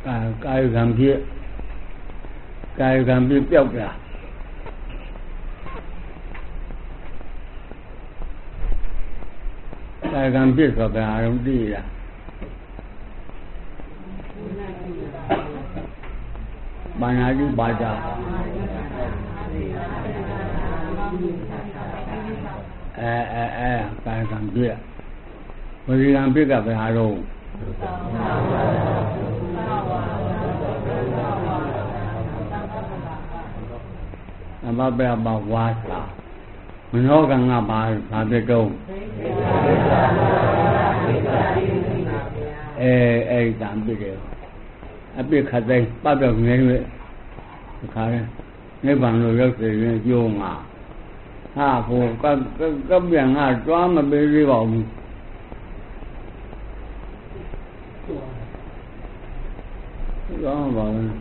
ကာယကံဖြစ်ပျောက်တာကာယကံဖြစ်ဆိုတော့အရုံသိရဘာနာတိပါဒကာယကံဖြစ်ဝစီကံဖြစ်ကဘယ်ဟာတော့အမဘယ်မှာဝါစာမနောကံကဘာဖြစ်တော့အဲ့ကံဖြစ်တယ်အပိခတ်တိုင်းပတ်တော့ငယ်ရွယ်ဒီခါရဲနိဗ္ဗာန်လို့ရောက်တယ်ရင်ကျိုးမှာဟာဟိုကပြန်ကတွားမပေးသေးပါဘူးတွားပါဘူး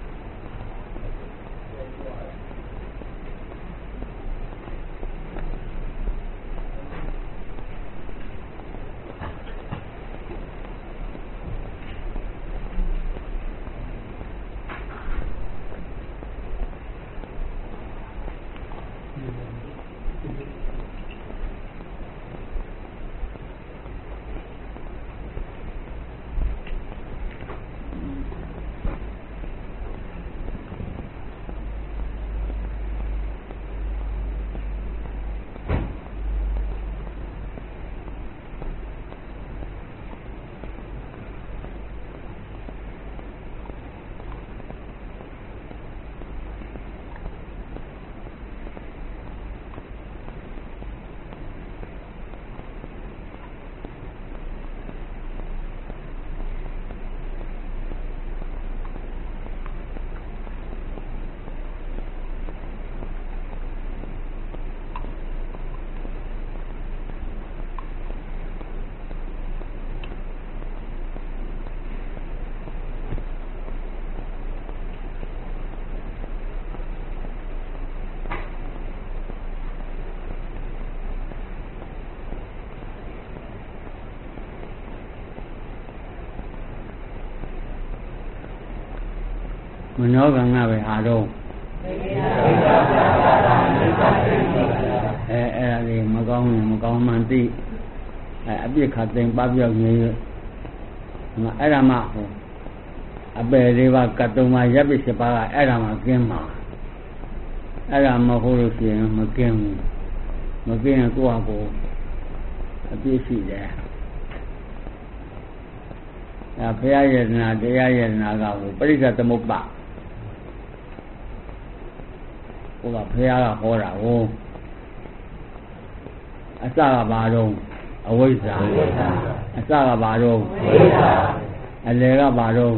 မနောကံကပဲဟာတော့အဲ့ဒါလေးမကောင်းမှန်သိအပြစ်ခတ်သိမ်းပပြောက်နေရအဲ့ဒါမှဟိုအပယ်လေးပါကတ်တုံးပါရပ်ပစ်7ပါးကအဲ့ဒါမှကင်းမှာအဲ့ဒါမဟုတ်လို့ရှိရင်မကင်းဘူးမကင်းရင်ကိုယ့်ဟာကိုအပြစ်ရှိတယ်ဘုရားယတနာတရားယတနာကဟိုပရိစ္ဆေသမုပ္ပါဟိုကဘုရားကဟောတာဟိုအစကဘာတော့အဝိဇ္ဇာအစကဘာတော့အလယ်ကဘာတော့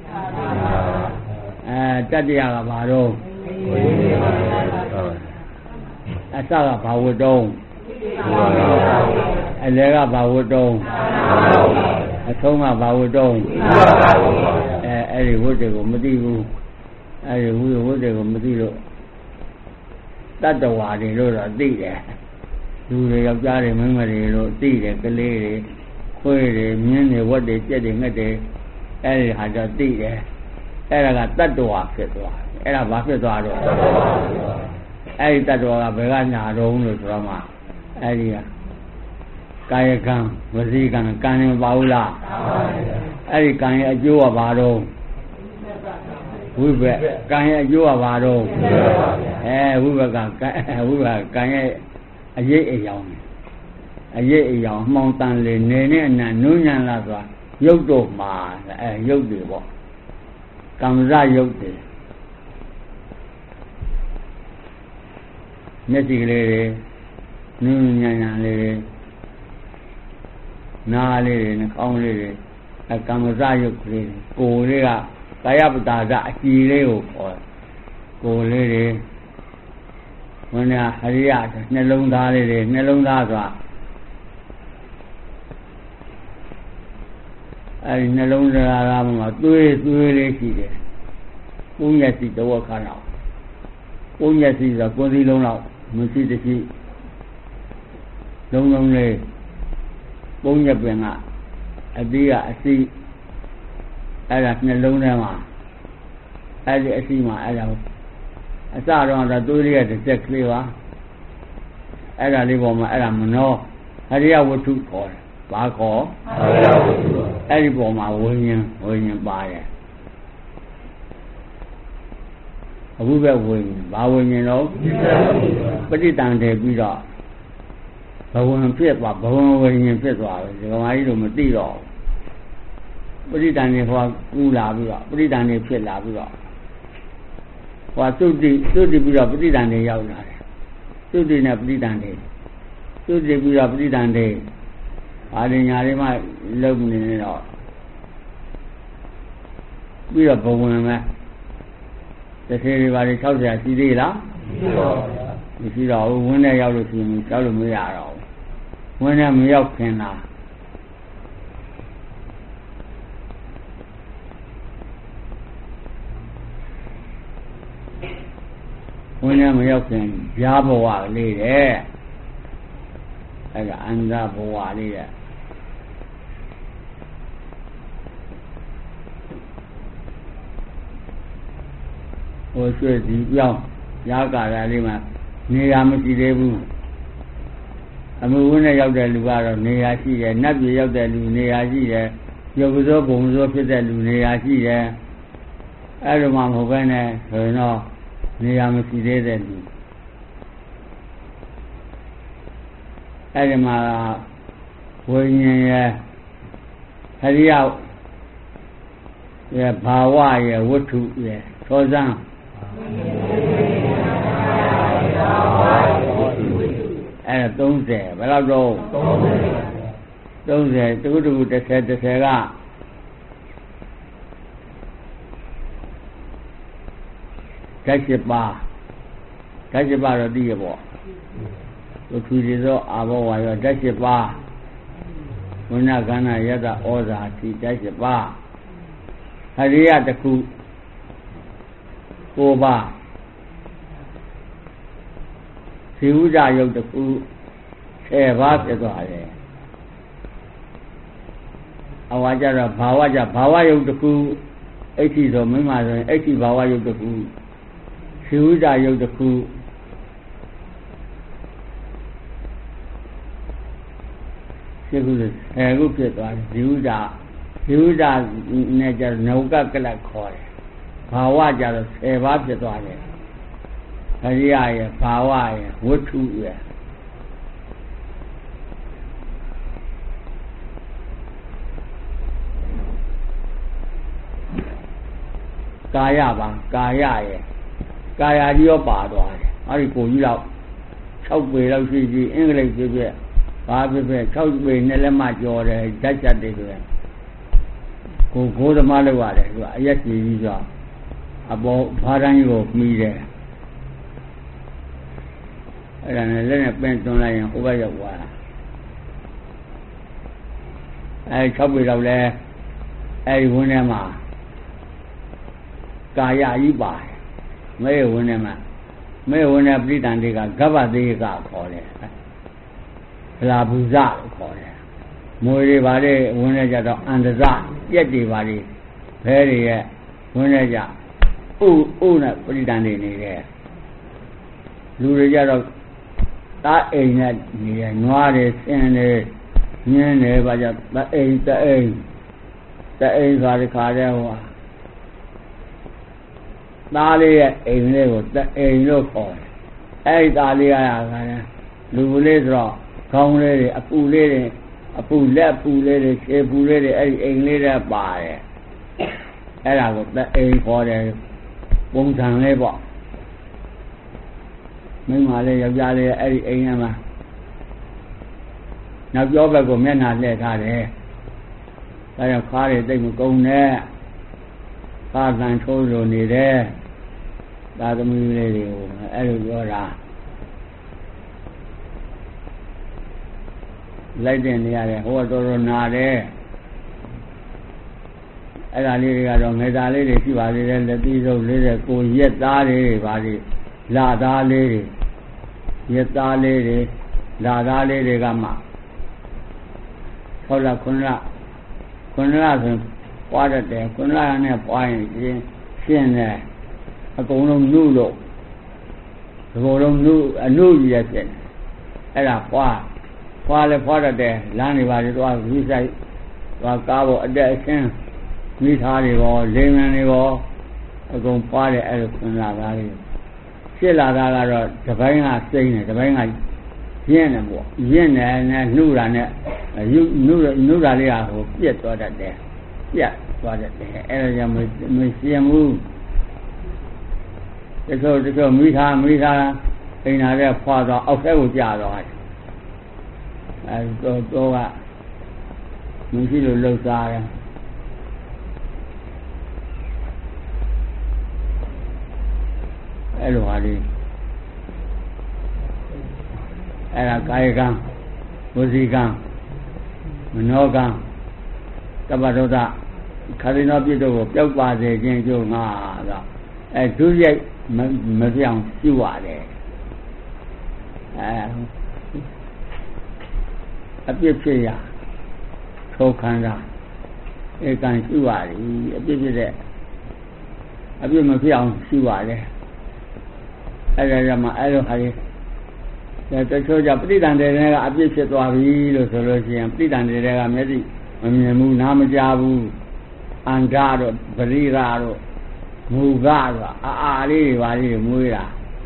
တတ္တရာကဘာတော့အစကဘာဝတ္တုံးအလယ်ကဘာဝတ္တုံးအဆုံးကဘာဝတ္တုံးအဲ့ဒီဝတ္တေကိုမသိဘူးအဲ့ဒီဝတ္တေကိုမသိလို့တတ္တဝါတွေလို့တော့သိတယ်လူတွေယောက်ျားတွေမိန်းမတွေလို့သိတယ်ကလေးတွေခွေးတွေမြင်းတွေဝက်တွေကြက်တွေငှက်တွေအဲ့ဒီဟာတော့သိတယ်အဲ့ဒါကတတ္တဝါဖြစ်သွားအဲ့ဒါဘာဖြစ်သွားတော့အဲ့ဒီတတ္တဝါကဘယ်ကညာတော့လို့ဆိုတော့မှအဲ့ဒီကကာယကံဝစီကံကံနေမပါဘူးလားအဲ့ဒီကံရဲ့အကျိုးကဘာတော့ဝိဘက်ကံရဲ့အကျိုးကဘာတော့ဝိဘက်ကကံရဲ့အရေးအယောင်မှောင်တန်လေနေနဲ့အနံ့နုညံလာဆိုတာရုပ်တော့မှာရုပ်တွေပေါ့ကံစရုပ်တွေမျက်စိကလေးတွေနုညံလေးတွေနားလေးတွေနှာခေါင်းလေးတွေကံစရုပ်ကလေးကိုယ်လေးကကာယပတ္တာဇအကြည်လေးကိုခေါ်ကိုယ်လေးတွေဝိညာဟရိယနှလုံးသားလေးတွေနှလုံးသားဆိုတာအဲဒီနှလုံးသားမှာသွေးလေးရှိတယ်။ပုံညက်စီတော့ခါတော့ပုံညက်စီဆိုကိုယ်စီလုံးတော့မရှိတရှိလုံးလေးပုံညက်ပင်ကအတိကအစီအဲ့ဒါနှလုံးထဲမှာအဲ့ဒီအစီမှာအဲ့ဒါအစတော့သွေးလေးကတစ်ဆက်ကလေးပါအဲ့ဒါလေးပေါ်မှာအဲ့ဒါမနောအရိယဝတ္ထုခေါ်တယ်ဘာခေါ်အရိယဝတ္ထုအဲ့ဒီပေါ်မှာဝိညာဉ်ပါတယ်အခုပဲဝိညာဉ်ဘာဝိညာဉ်တော့ပဋိတန်တယ်ပြီးတော့ဘဝံဖြစ်သွားဘဝံဝိညာဉ်ဖြစ်သွားတယ်ဒီကမာကြီးတို့မသိတော့ပဋိတန်တယ်ဟောကူလာပြီးတော့ပဋိတန်တယ်ဖြစ်လာပြီးတော့ဟောသုတိပြီးတော့ပဋိတန်တယ်ရောက်လာတယ်သုတိနဲ့ပဋိတန်တယ်သုတိပြီးတော့ပဋိတန်တယ်ဘာတွေညာတွေမှလုံးနေတော့ပြီးတော့ဘဝံမဲ့တစ်ခေတွေဘာတွေ60ရှိသေးလားမရှိတော့ဘူးဝင်းထဲရောက်လို့ရှိရင်ကြောက်လို့မရတော့ဘူးဝင်းထဲမရောက်ခင်လားဝင်းထဲမရောက်ခင်ဈာဘဝလေးတဲ့အဲ့ဒါအန္တဘဝလေးတဲ့ဟိုရွှေစီပြောင်းရာကာရလေးမှာနေရာမရှိသေးဘူးအမှုဝင်းနဲ့ရောက်တဲ့လူကတော့နေရာရှိတယ်နတ်ပြည်ရောက်တဲ့လူနေရာရှိတယ်ရုပ်ကစိုးပုံစိုးဖြစ်တဲ့လူနေရာရှိတယ်အဲ့လိုမှမဟုတ်ဘဲနဲ့ဆိုရင်တော့နေရာမရှိသေးတဲ့လူအဲ့ဒီမှာဝိညာဉ်ရဲ့အရိယရဲ့ဘာဝရဲ့ဝတ္ထုရဲ့သောဇံအဲ့ဒါ30ဘယ်လောက်တော့30တခု30ကဓာတ်7ပါးတော့သိရပေါ့သူသူရသောအာဘောဝါရောဓာတ်7ပါးဝိညာဉ်ခန္ဓာယတ္တဩဇာတိဓာတ်7ပါးဟရိယတစ်ခု9ပါးဇေဝဇယုတ်တစ်ခု10ပါးဖြစ်သွားတယ်အဝါကြတော့ဘာဝယုတ်တစ်ခုအဋ္ဌိဆိုမိမဆိုရင်အဋ္ဌိဘာဝယုတ်တစ်ခုဇေဝဇယုတ်တစ်ခုဒီကု10ခုဖြစ်သွားတယ်ဇေဝဇနဲ့ကျတော့နုကကလတ်ခေါ်တယ်ဘာဝကြတော့10ပါးဖြစ်သွားတယ်အရိယရဲ့ဘာဝရဲ့ဝတ္ထုရဲ့ကာယပါကာယရဲ့ကာယကြီးရောပါသွားတယ်အဲ့ဒီကိုကြီးတော့6ပေလောက်ရှိကြီးအင်္ဂလိပ်ဖြစ်ဖြစ်ဘာဖြစ်ဖြစ်6ပေနဲ့လက်မကျော်တယ်ဓာတ်ချက်တွေဆိုရင်ကိုသမားလောက်ရတယ်သူကအရက်ကြီးကြီးဆိုအပေါ်ဘားတိုင်းကိုမှီတယ်အဲ့ဒါနဲ့လက်နဲ့ပင်းသွန်းလိုက်ရင်ဟိုဘက်ရောက်သွားတာအဲ့6ပေလောက်လဲအဲ့ဒီဝန်းထဲမှာကာယကြီးပါတယ်မဲဝန်းထဲမှာမဲဝန်းထဲပြိတန်တွေကဂဗ္ဗသေးကခေါ်တယ်ဗလာဘူးဇလို့ခေါ်တယ်မွေတွေပါတဲ့ဝန်းထဲကြတော့အန္တဇပြက်တွေပါလေဘဲတွေရဲ့ဝန်းထဲကြဥနဲ့ပြိတန်တွေနေတယ်လူတွေကြတော့တားအိမ်နဲ့နေရနွားတွေဆင်းနေညင်းနေပါကြတအိမ်ဆိုတဲ့ခါတည်းဟိုသားလေးရဲ့အိမ်လေးကိုတအိမ်လို့ခေါ်တယ်အဲ့ဒီသားလေးကလူလေးဆိုတော့ခေါင်းလေးတွေအပူလေးတွေအပူလက်ပူလေးတွေခြေပူလေးတွေအဲ့ဒီအိမ်လေးတွေပါတယ်အဲ့ဒါကိုတအိမ်ခေါ်တယ်ပုံစံလေးပေါ့မိန်းမလေးယောက်ျားလေးအဲ့ဒီအိမ်ထဲမှာနောက်ကျောဘက်ကိုမျက်နှာလှည့်ထားတယ်ဒါကြောင့်ခါးတွေတိတ်မကုန်းနဲ့ခါးတန်ထိုးလိုနေတယ်သာသမီလေးတွေကိုအဲ့လိုပြောတာလိုက်တဲ့နေရတယ်ဟိုကတော်တော်နာတယ်အဲ့ဒါလေးတွေကတော့ငယ်သားလေးတွေရှိပါသေးတယ်လက်သီးဆုံးလေးတွေကိုရက်သားလေးတွေပါလေလာသားလေးတွေရက်သားလေးတွေလာသားလေးတွေကမှ6လ9လဆိုပွားတတ်တယ်ခုနကနဲ့ပွားရင်ရှင်းတယ်အကုန်လုံးနုလို့အကုန်လုံးနုအနုကြီးရဖြစ်တယ်အဲ့ဒါပွားလဲပွားတတ်တယ်လမ်းတွေပါတွေတော့ဝိဆိုင်သွားကားပေါ်အတက်အရှင်းမိသားတွေရောလိမ်မြန်တွေရောအကုန်ပွားတယ်အဲ့လိုခွန်လာသားလေးဖြစ်လာတာကတော့တပိုင်းကစိမ့်တယ်တပိုင်းကရင်းတယ်ပေါ့ရင်းတယ်နဲ့နှုတာနဲ့နှုတာလေးကဟိုပြက်သွားတတ်တယ်ပြက်သွားတတ်တယ်အဲ့ဒါကြောင့်မရှင်းဘူးတချို့မိသားအိမ်သာတဲ့ဖွာသွားအောက်ထဲကိုကြာသွားတယ်အဲတော့ကမရှိလို့လှုပ်ရှားတယ်အဲ့လိုဟာလေးအဲ့ဒါကာယကံဝစီကံမနောကံတပ္ပဒေါသခရိနောပြည့်တို့ကိုပျောက်ပါစေခြင်းကျိုးငါကအဲဒုရိုက်မပြောင်းရှိရတယ်အပြစ်ဖြစ်ရထိုခန္ဓာဧကံရှိရတယ်အပြစ်ဖြစ်တဲ့အပြစ်မဖြစ်အောင်ရှိရတယ်အဲ့ဒါကြောင့်အဲ့လိုဟာလေးတချို့ကြပဋိသန္ဓေတွေကအပြစ်ဖြစ်သွားပြီလို့ဆိုလို့ရှိရင်ပဋိသန္ဓေတွေကမျက်စိမမြင်ဘူးနားမကြားဘူးအန္တတို့ပရိရာတို့မူကတို့အာလေးတွေပါလေးတွေမွေးတာ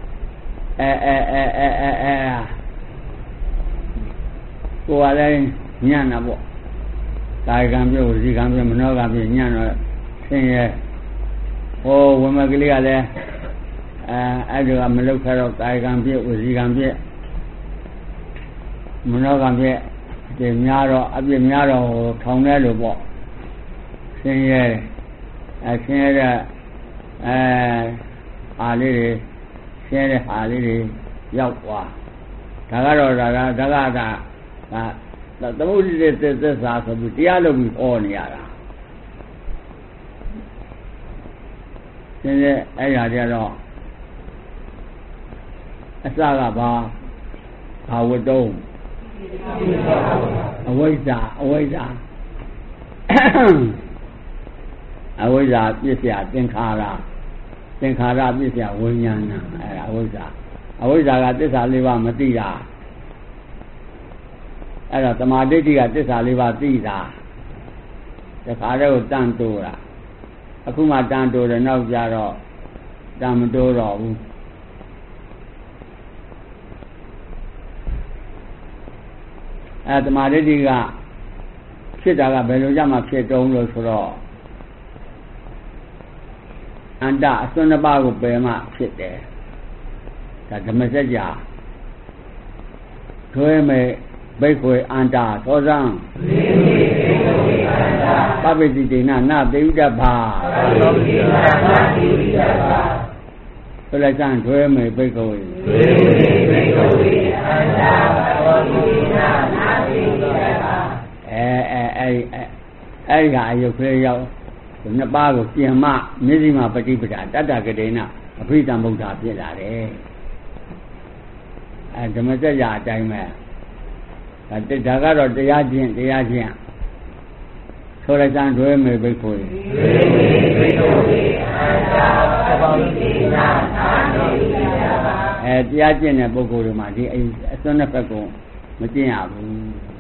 ကိုယ်ကလည်းညံ့တာပေါ့ကာယကံပြုတ်ဝစီကံပြုတ်မနောကံပြုတ်ညံ့တော့ဆင်းရဲဟိုဝမကလေးကလည်းအဲ့ဒါကမလုခါတော့ကာယကံပြုတ်ဝစီကံပြုတ်မနောကံပြုတ်ဒီများတော့အပြစ်များတော့ထောင်ထဲလို့ပေါ့ဆင်းရဲဆင်းရဲတဲ့အားလေးတွေဆင်းရဲတဲ့အားလေးတွေရောက်သွားဒါကတော့သမုဒိတသစ္စာဆိုပြီးတရားလုပ်ပြီးဟောနေရတာဆင်းရဲအဲ့ဒါကြတော့အစကဘာဝတ္တုံးအဝိဇ္ဇာပစ္စယသင်္ခါရပစ္စယဝိညာဏအဲ့ဒါအဝိဇ္ဇာကသစ္စာလေးပါးမသိတာအဲ့ဒါသမာဓိဋ္ဌိကသစ္စာလေးပါးသိတာတခါတည်းကိုတန်တိုးတာအခုမှတန်တိုးတယ်နောက်ကြတော့တန်မတိုးတော့ဘူးသမာဓိဋ္ဌိကဖြစ်တာကဘယ်လိုကြမှာဖြစ်တုံးလို့ဆိုတော့အန္တအစွန်းတစ်ပါးကိုပယ်မှဖြစ်တယ်ဒါဓမ္မစကြာထွေးမဲ့ဘိက္ခွေအန္တသောဇံပပိတိတေနနသေဥဒ္ဓဘာဆိုလိုက်စံထွေးမဲ့ဘိက္ခွေအန္တသောဇံနသေဥဒ္ဓဘာအဲ့ဒီအယုတ်ကလေးရောက်နှစ်ပါးကိုပြင်မှမျက်စိမှာပฏิပဒါတတ္တကတိနအဘိဓမ္မဗုဒ္ဓဖြစ်လာတယ်ဓမ္မစကြာအတိုင်းပဲဒါကတော့တရားချင်းဆိုလိုက်စံတွဲမေဘိက္ခုတရားကျင့်တဲ့ပုဂ္ဂိုလ်တွေမှာဒီအစွန်းနှစ်ဖက်ကိုမကျင့်ရဘူး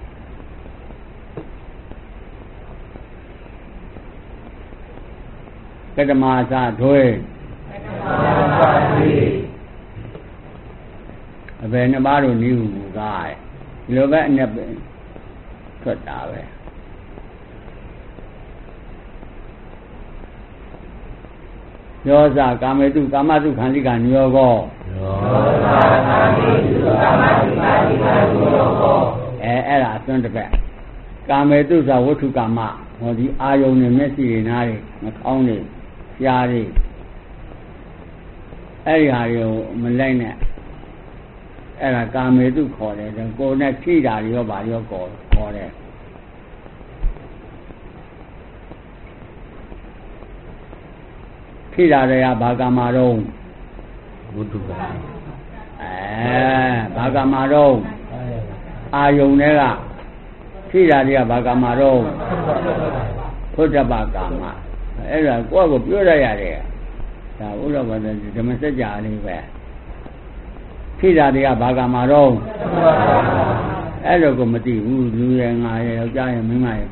ကတ္တမသာဒွေအဘယ်နှစ်ပါးတို့နိဟုမူကားဒီလိုပဲအနဲ့ထွက်တာပဲယောဇာကာမေတုကာမတုခန္တိကနိယောကောအဲ့ဒါအစွန်းတစ်ပတ်ကာမေတုသာဝတ္ထုကာမဟောဒီအာယုန်နဲ့မျက်စိတွေနားတွေနှာခေါင်းတွေရှားတွေအဲ့ဒီဟာတွေကိုမလိုက်နဲ့အဲ့ဒါကာမေတုခေါ်တယ်ကိုယ်နဲ့ထိတာတွေရောဗာရောခေါ်တယ်ထိတာတွေကဘာကာမတော့ဝတ္ထုကာမဘာကာမတော့အာယုန်တွေကထိတာတွေကဘာကာမတော့ဝ Phuttapa Kama. Era Quago Pura Yare. Ura was the message anywhere. Kida de Bagamaro. Elogomati, who do and I giant Mimai.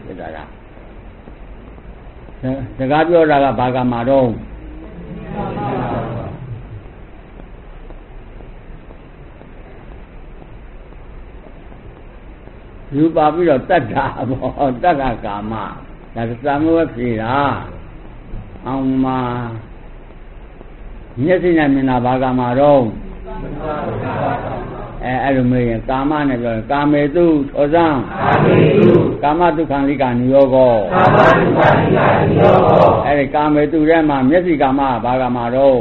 The Gabio Raga Bagamaro. You Babi or Tata Kama. That's some of Pira. Nothing in a Bagamaro. Aluminium, Kama never, Kamedu, Ozan, Kamatu Kanikan, Yogo, Eric Kamedu Rema, Mesigama, Bagamaro,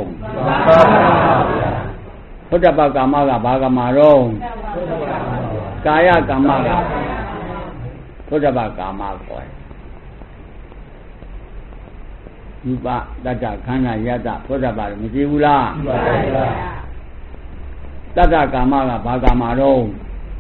Phuttapa Kamaga, Bagamaro, Kaya Kamaga, Phuttapa Kamaga. Yuba, Data Kana Yada, Phuttapa, Mizula. Tata Kamaga Bagamaro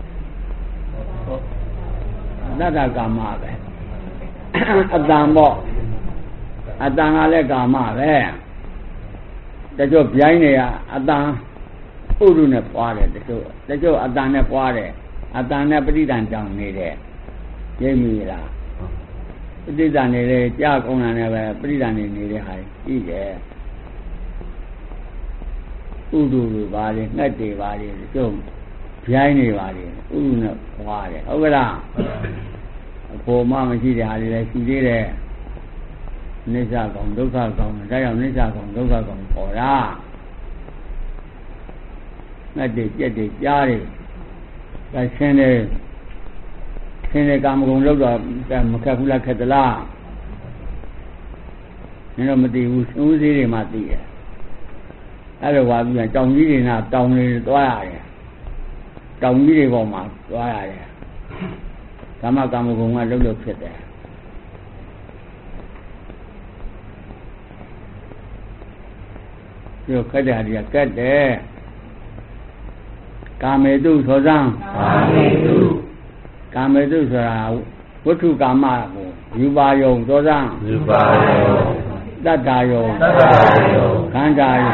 Tata Kamaga Adambo Adangale Kama, the job Yania, Adan Urune Pare, the job Adana Pare, Adana Bridan down near Yemira. Bridan, Jack on never Bridan in the high. Udu Valley, Nati Valley, so Piani Valley, Una Valley. Over there, poor Mamma Gidi had it, she did it. Nisa Gong, Doka Gong, Dion Nisa Gong, Doka Gong, Ora. Nati, get it, Yari. I send a Gamgon Loga, Macapula Catala. You know, Mati was Uzi Mati. Otherwise, we are down really not down in the wire. Down really for my wire. Kama Gama look at there. You cut there. Kamedu Sozan. Kamedu Sora. What to Kama? Yubayo Sozan. Datayo, Kandayo,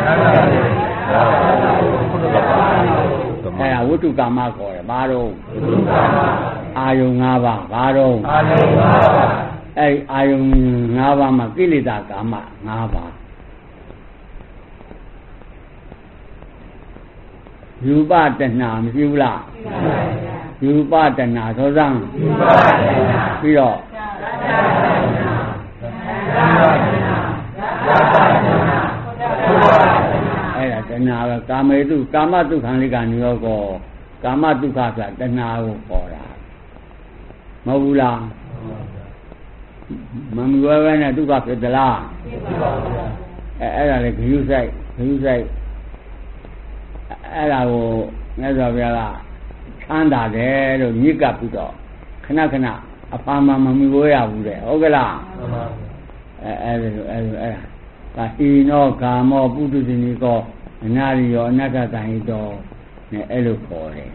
Wutu Kama for a baro, Ayungava, baro, Ayungava Makilita Kama, Nava. Yuba Tana, Yula, Yuba Tana, Sozan, Piro. Era Kamedu, Kamatu Kanikan Yogo, Kamatu Kasa, Tanao Fora. Mabula Mamuana took up the law. Era like you say, Era Nazavella, Chanda there, Nika Puto, Kanakana, a farmer Mamuya, Ogala. Ino Kamo Buddhism, Nario, Nakataido, Elupore.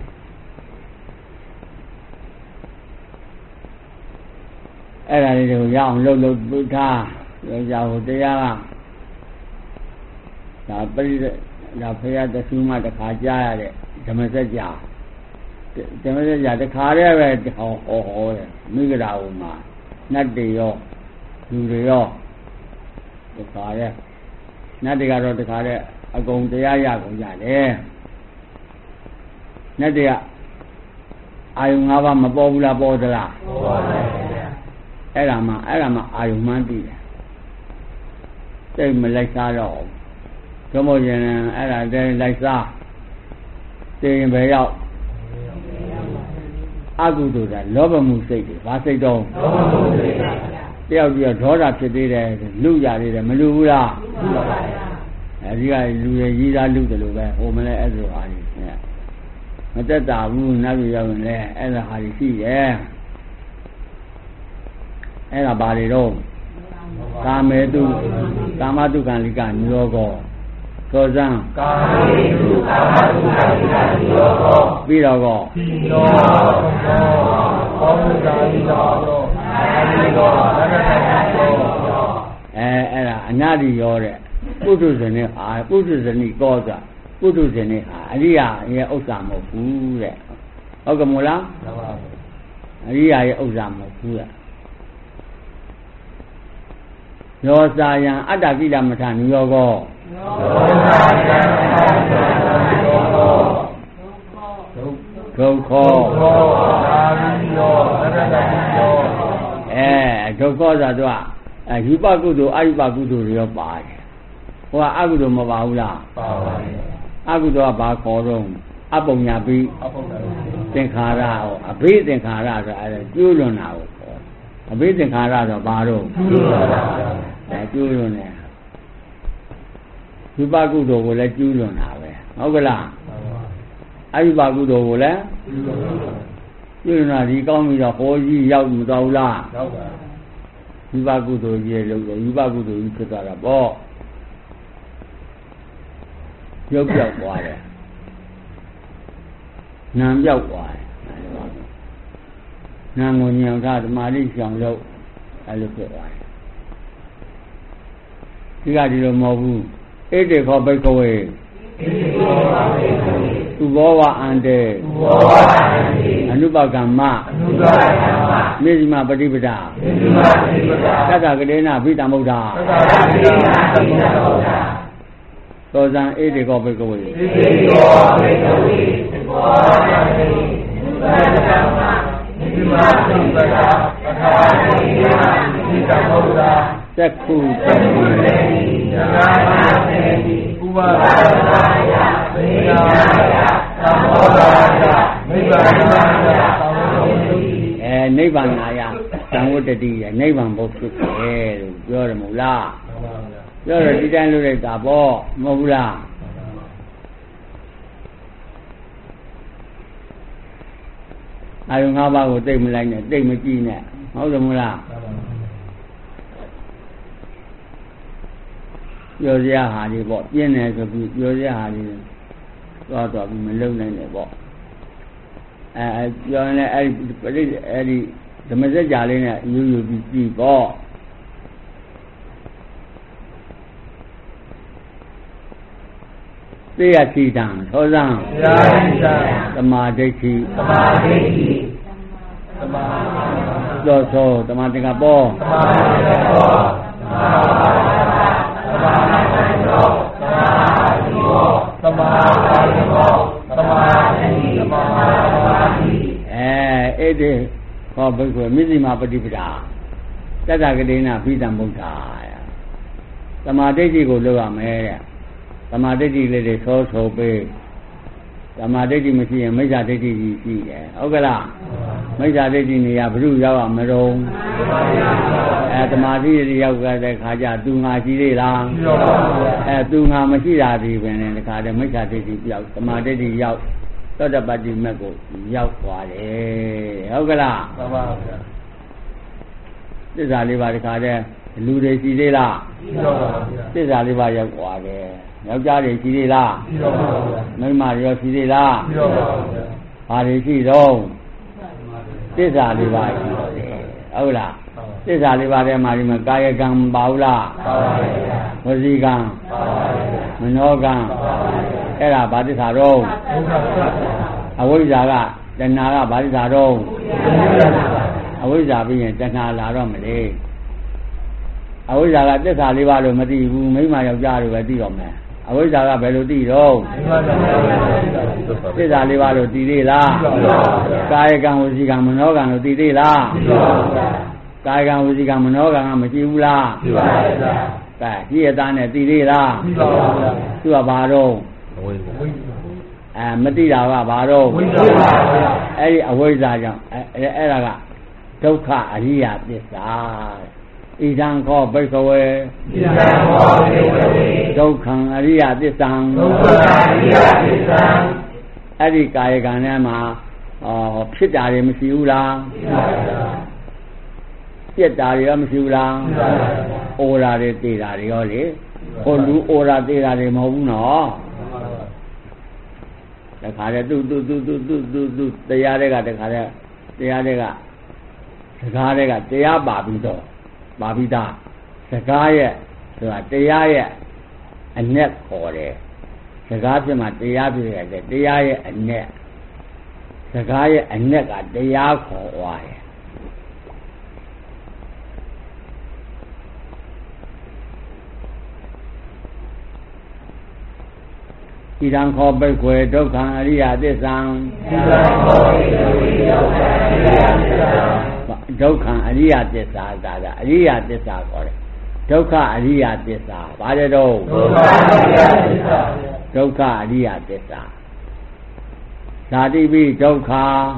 Era young Lolo Buddha, Yahudia, La Paya the Suma, the Kaja, the Messaja, the Karia, Migrauma, not the yo, do the yo. The car, not the car of the car, a gong the Yaya, Nadia, I have a Mabula Bodala, Elama, I mandi. Take Malaysia, come on, Ella, then like that. Stay in way out. I go to that, love a mistake, I say don't. There will be a daughter today, Luya, Malula. As you are Luya, home as you are. But that I will never young there, as a high sea, and a body room. Kamedu, Kamatu Kanikan, Yogo. Sozan, Virago. အဲ့ဒါအနာတိရောတဲ့ပုထုဇဉ်နဲ့ဟာပုထုဇဏိကောဆိုတာပုထုဇဉ်နဲ့ဟာအရိယာရဲ့ဥစ္စာမဟုတ်ဘူးတဲ့ဟုတ်ကဲ့မို့လားအရိယာရဲ့ဥစ္စာမဟုတ်ဘူးတဲ့ယောစာယံအတ္တကိလမထနိယောကောဒုက္ခဒုက္ခဆိုတော့ယူပကုသိုလ်အယူပကုသိုလ်တွေရောပါတယ်ဟိုကအကုသိုလ်မပါဘူးလားပါပါတယ်အကုသိုလ်ကဘာခေါ်တော့အပုံညာပိသင်္ခါရဟောအဘိသင်္ခါရဆိုအဲကျိုးလွန်တာကိုခေါ်အဘိသင်္ခါရဆိုဘာတော့ကျိုးလွန်တယ်ယူပကုသိုလ်ကိုလည်းကျိုးလွန်တာပဲဟုတ်ကလားအယူပကုသိုလ်ကိုလည်းကျိုးလွန်တာဒီကောင်းပြီးတော့ဟောကြီးရောက်မတော်ဘူးလားရောက်ပါယူပကုသိုလ်ကြီးလို့ယူပကုသိုလ်ကြီးဖြစ်သွားတာပေါ့ရုပ်ပြောက်သွားတယ်နာမ်ပြောက်သွားတယ်နာမ်ကိုညံထားဓမ္မလိဆောင်လို့အဲ့လိုဖြစ်သွားတယ်ဒီကဒီလိုမဟုတ်ဘူးဣတိခောဘိက္ခဝေသူဘောဝအန္တေအနုပကမ္မမေဇိမပฏิပဒသတ္တကလေးနာဘိတံမုဒ္ဒသောဇံဣတိကောဘိက္ခဝေသက်ခုဥပါဒနာယသေနာယသံဃောရာယနိဗ္ဗာန်နာယသံဃောတိနိဗ္ဗာန်နာယသံဃောတတိယနိဗ္ဗာန်ဘုဖြစ်တယ်လို့ပြောတယ်မဟုတ်လားပြောတော့ဒီတိုင်းလုပ်လိုက်တာပေါ့မဟုတ်ဘူးလားအာယုံ၅ပါးကိုသိမလိုက်နဲ့သိမကြည့်နဲ့ဟုတ်တယ်မဟုတ်လားပြောစရာဟာဒီပေါ့ပြင်းတယ်ဆိုပြီးပြောစရာဟာဒီတော့ပြီးမလုံနိုင်နဲ့ပေါ့ပြောရင်လည်းအဲ့ဒီဓမ္မစကြာလေးနဲ့ယူပြီးကြည့်ပေါ့သိရတိတံသောဇံသမာဓိဋ္ဌိသောသမာတိကပေါအဲ့ဒီဟောဘိက္ခုမိသိမာပฏิပဒါတတ္တကတိနာဘိတံဗုဒ္ဓသမာဓိဋ္ဌိကိုလုပ်ရမယ်တဲ့သမာဓိဋ္ဌိလေးတွေသောပေးသမာဓိဋ္ဌိမရှိရင်မိစ္ဆာဒိဋ္ဌိကြီးရှိတယ်ဟုတ်ကလားမိစ္ဆာဒိဋ္ဌိနေရာဘုရုရောက်အောင်မတော်သမာဓိရောက်တဲ့ခါကျသူငါရှိသေးလားသူငါမရှိတာဒီပင်လည်းတခါတည်းမိစ္ဆာဒိဋ္ဌိပြောက်သမာဓိဋ္ဌိရောက်သောတပတ္တိမက်ကိုရောက်သွားတယ်ဟုတ်ကလားမှန်ပါဗျာသစ္စာလေးပါးတခါတည်းလူတွေရှိသေးလားရှိပါပါဗျာသစ္စာလေးပါးရောက်သွားတယ်ယောက်ျားတွေရှိသေးလားရှိပါပါဗျာမိန်းမတွေရောရှိသေးလားရှိပါပါဗျာဘာတွေရှိတော့သစ္စာလေးပါးရှိတယ်ဟုတ်လားသစ္စာလေးပါးထဲမှာဒီမှာကာယကံပါဘူးလားပါပါဗျာဝစီကံပါပါဗျာမနောကံပါပါဗျာအဲ့ဒါဘာသစ္စာတော့အဝိဇ္ဇာကတဏှာကဘာသစ္စာတော့အဝိဇ္ဇာပြီးရင်တဏှာလာတော့မလဲအဝိဇ္ဇာကသစ္စာလေးပါးလို့မသိဘူးမိန်းမယောက်ျားတွေပဲသိတော့မယ်အဝိဇ္ဇာကဘယ်လိုသိတော့သစ္စာလေးပါးလို့သိသေးလားကာယကံဝစီကံမနောကံလို့သိသေးလားကာယကံဝစီကံမနောကံကမရှိဘူးလားသိပါရဲ့ဗျာကဲရှိရသားနဲ့သိသေးလားသိပါပါဗျာသူကဘာတော့မသိတာကဘာတော့အဲ့ဒီအဝိဇ္ဇာကြောင့်အဲ့ဒါကဒုက္ခအရိယသစ္စာဣဒံခောဘိက္ခဝေဒုက္ခံအရိယသစ္စာအဲ့ဒီကာယကံထဲမှာဖြစ်တာတွေမရှိဘူးလားပြက်တာတွေရောမရှိဘူးလားဩရာတွေတေတာတွေရောလေဟိုလူဩရာတေတာတွေမဟုတ်ဘူးနော်တခါတည်းသူတရားတွေကတခါတည်းတရားတွေကစကားတွေကတရားပါပြီးတော့ပါပြီးသားစကားရဲ့ဆိုတာတရားရဲ့အ내ခေါ်တယ်စကားဖြစ်မှတရားဖြစ်ရတယ်တရားရဲ့အ내စကားရဲ့အ내ကတရားခေါ်သွားတယ်ဣဒံခောပိက္ခွေဒုက္ခံအရိယသစ္စာဒုက္ခံအရိယသစ္စာကအရိယသစ္စာခေါ်တယ်ဒုက္ခအရိယသစ္စာဘာလဲတော့ဒုက္ခအရိယသစ္စာဇာတိပိဒုက္ခ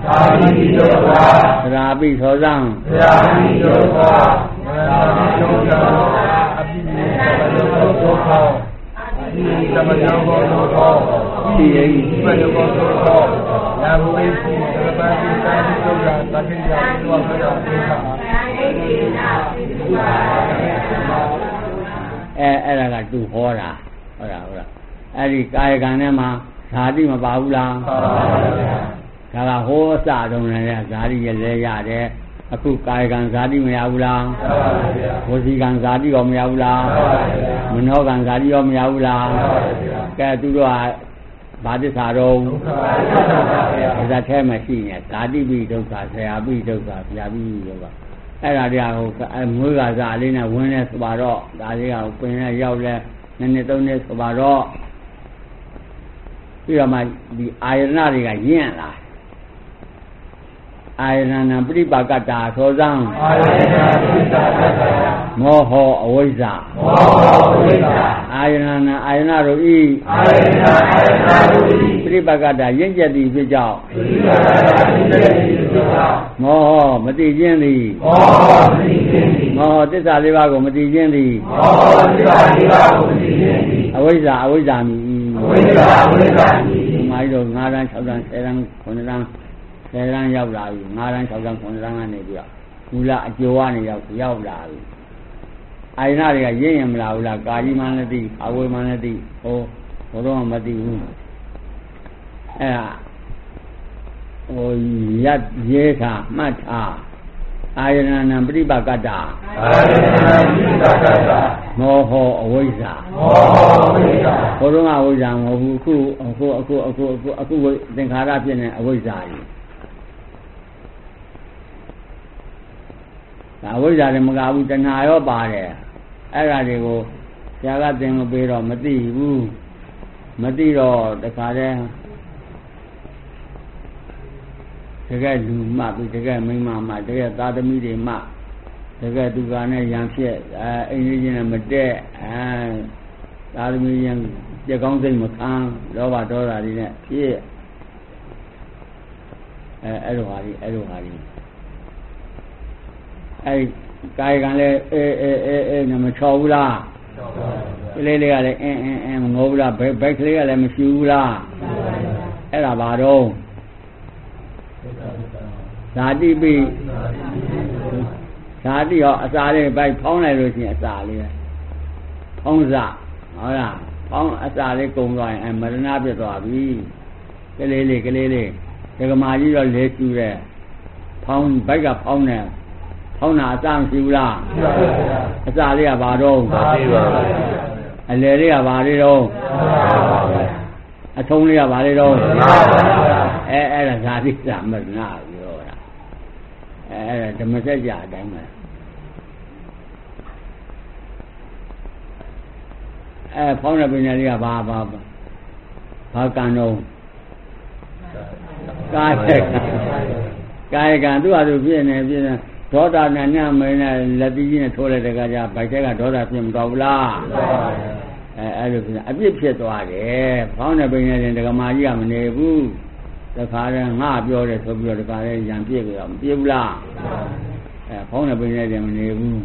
သရာပိသောဇံသမယောဘောသောသိယိပယဘောသောယာဘုိစီသရပတိသာတိဒုက္ခသတိယသောဘုရားဒုက္ခအဲ့ဒါကသူဟောတာဟုတ်လားအဲ့ဒီကာယကံထဲမှာဇာတိမပါဘူးလားပါပါဗျာဒါကဟောစတုံးလည်းဇာတိရဲ့လဲရတယ်အခုကာယကံဇာတိမရဘူးလားမှန်ပါဗျာဝစီကံဇာတိရောမရဘူးလားမှန်ပါဗျာမနောကံဇာတိရောမရဘူးလားမှန်ပါဗျာကဲသူတို့ကဘာသစ္စာတော့ဒုက္ခပါဗျာဒါထဲမှာရှိနေဇာတိပိဒုက္ခဆရာပိဒုက္ခဆရာပိဒုက္ခအဲ့ဒါတွေကဟိုမွေးကစားလေးနဲ့ဝင်းနေဆိုပါတော့ဒါလေးကပင်နဲ့ရောက်လဲ2နှစ်3နှစ်ဆိုပါတော့ပြီးတော့မှဒီအာယတနာတွေကညံ့လာအာယနာပရိပါကတာသောဇံအာယနာပရိပါကတာမောဟအဝိဇ္ဇာအာယနာတို့ဤပရိပါကတာရင့်ကျက်သည်ဖြစ်ကြောင်းမောဟမသိခြင်းသည်မောဟသစ္စာလေးပါးကိုမသိခြင်းသည်အဝိဇ္ဇာမည်ဒီမှာတော့9တန်း6တန်း10တန်း9တန်း10တန်းရောက်လာပြီ9တန်း6တန်း9တန်းကနေပြီးတော့မူလအကျိုးကနေရောက်လာပြီအာယနာတွေကရင့်ရင်မလာဘူးလားကာကြီးမှန်းလည်းသိအဝေမှန်းလည်းသိဟိုတော့မသိဘူးအဲ့ဒါဟိုရက်ရဲခါမှတ်ထားအာယနာပရိပါကတာမောဟအဝိဇ္ဇာဘုရားကအဝိဇ္ဇာမဟုတ်ဘူးအခုသင်္ခါရဖြစ်နေအဝိဇ္ဇာကြီးဒါဝိဇ္ဇာတွေမကဘူးတဏှာရောပါတယ်အဲ့ဒါတွေကိုဆရာကသင်မပေးတော့မသိဘူးမသိတော့တခါတည်းတကယ်လူမှပြီးတကယ်မိန်းမမှတကယ်သားသမီးတွေမှတကယ်သူကနဲ့ရံဖြစ်အိမ်ကြီးနဲ့မတက်သားသမီးရံကြက်ကောင်းစိတ်မခံလောဘဒေါသတွေနဲ့ဖြစ်အဲ့လိုဟာတွေအဲ့ကာယကံလည်းအေးမချော်ဘူးလားကလေးလေးကလည်းမငိုးဘူးလားဘက်ကလေးကလည်းမရှိဘူးလားအဲ့ဒါဘာတော့ဇာတိပိဇာတိရောအစာလေးပိုက်ဖောင်းလိုက်လို့ရှိရင်အစာလေးဖောင်းစားဟုတ်လားဖောင်းအစာလေးကုံသွားရင်မရဏပြတ်သွားပြီကလေးလေးဒကမာကြီးတော့လဲကျူးတယ်ဖောင်းဘိုက်ကဖောင်းတယ်ဖောင်းတာအစာမရှိဘူးလားရှိပါဘူးဗျာအစာလေးကဘာတော့မရှိပါဘူးအလယ်လေးကဘာလေးတော့အထုံးလေးကဘာလေးတော့အဲ့ဒါဇာတိဇာမရဏပြောတာအဲ့ဒါဓမ္မစကြာအတိုင်းပဲဖောင်းတဲ့ပညာလေးကဘာကံတော့ကာယကံသူ့ဟာသူဖြစ်နေဒေါသနဲ့ညမင်းနဲ့လက်သီးကြီးနဲ့ထိုးလိုက်တဲ့ကကြဗိုက်တဲ့ကဒေါသဖြစ်မသွားဘူးလားအဲ့လိုဖြစ်အပြစ်ဖြစ်သွားတယ်ဖောင်းတဲ့ပညာလေးဒကမာကြီးကမနေဘူးတခါတည်းငါပြောတယ်ဆိုပြီးတော့တခါတည်းရံပြည့်ကြတော့မပြေဘူးလားဖောင်းတဲ့ပညာလေးမနေဘူး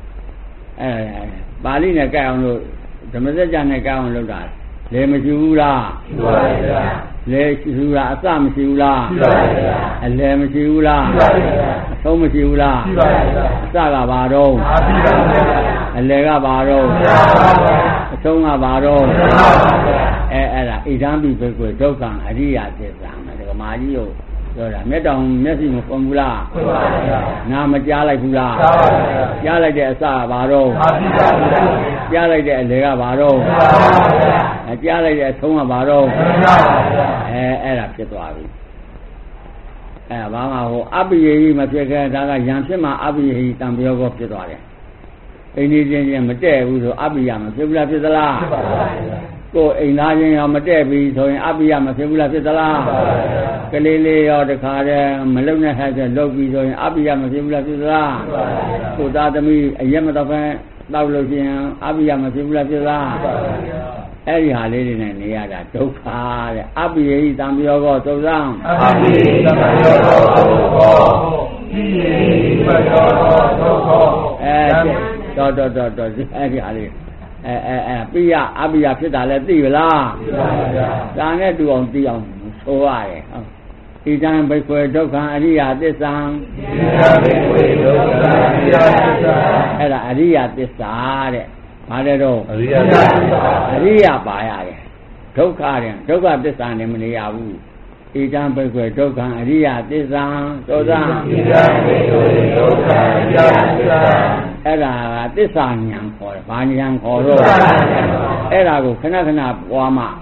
ပါဠိနဲ့ကြိုက်အောင်လို့ဓမ္မစကြာနဲ့ကြိုက်အောင်လုပ်တာလေမရှိဘူးလားရှိပါရဲ့ဗျာလေရှိဘူးလားအစမရှိဘူးလားရှိပါရဲ့ဗျာအလယ်မရှိဘူးလားရှိပါရဲ့ဗျာအဆုံးမရှိဘူးလားရှိပါရဲ့ဗျာအစကဘာတော့အာပိပါဗျာအလယ်ကဘာတော့မရပါဘူးအဆုံးကဘာတော့မရပါဘူးအဲ့ဒါဣဒံပိဘိက္ခွေဒုက္ခံအရိယသစ္စာမှာဒကမာကြီးကိုပြောတာမျက်တောင်မျက်စိမပွင့်ဘူးလားပွင့်ပါဗျာနာမကြားလိုက်ဘူးလားကြားပါဗျာကြားလိုက်တဲ့အစကဘာတော့အာပိပါဗျာကြားလိုက်တဲ့အလေကဘာတော့ကြားပါဗျာကြားလိုက်တဲ့အဆုံးကဘာတော့ကြားပါဗျာအဲ့ဒါဖြစ်သွားပြီဘာမှဟိုအပိယေဟိမဖြစ်ခဲ့ဒါကယံဖြစ်မှာအပိယေဟိတံပြောကောဖြစ်သွားတယ်အိန္ဒိချင်းမတည့်ဘူးဆိုအပိယမဖြစ်ဘူးလားဖြစ်သလားဖြစ်ပါဗျာကိုအိမ်သားချင်းရောမတည့်ပြီဆိုရင်အပိယမဖြစ်ဘူးလားဖြစ်သလားဖြစ်ပါဗျာကလေးလေးရောတခါတည်းမလုံနဲ့ဟဲ့ဆိုလုတ်ပြီဆိုရင်အပိယမဖြစ်ဘူးလားဖြစ်သလားဖြစ်ပါဗျာကိုသားသမီးအရက်မတော့ဖဲတောက်လို့ရှိရင်အပိယမဖြစ်ဘူးလားဖြစ်သလားဖြစ်ပါဗျာအဲ့ဒီဟာလေးတွေနဲ့နေရတာဒုက္ခတဲ့အပိယေဟိတံပြောကောသုဇံအပိယေဟိတံပြောကောသုခောပိယေဟိတံပြောကောသုခောတော်အဲ့ဒီဟာလေးပိယအပိယဖြစ်တာလဲသိပြီလားသိပါဗျာဒါနဲ့တူအောင်သိအောင်ဆိုရတယ်ဟုတ်ဣဒံဘိက္ခွေဒုက္ခံအရိယသစ္စာဣဒံဘိက္ခွေဒုက္ခံအရိယသစ္စာအဲ့ဒါအရိယသစ္စာတဲ့ဘာလဲတော့အရိယသစ္စာအရိယပါရတယ်ဒုက္ခတဲ့ဒုက္ခသစ္စာနဲ့မနေရဘူးဣဒံဘိက္ခွေဒုက္ခံအရိယသစ္စာသောသာဣဒံဘိက္ခွေဒုက္ခံအရိယသစ္စာအဲ့ဒါကသစ္စာဉာဏ်ခေါ်တယ်။ဘာဉာဏ်ခေါ်တော့အဲ့ဒါကိုခဏခဏပွားမှ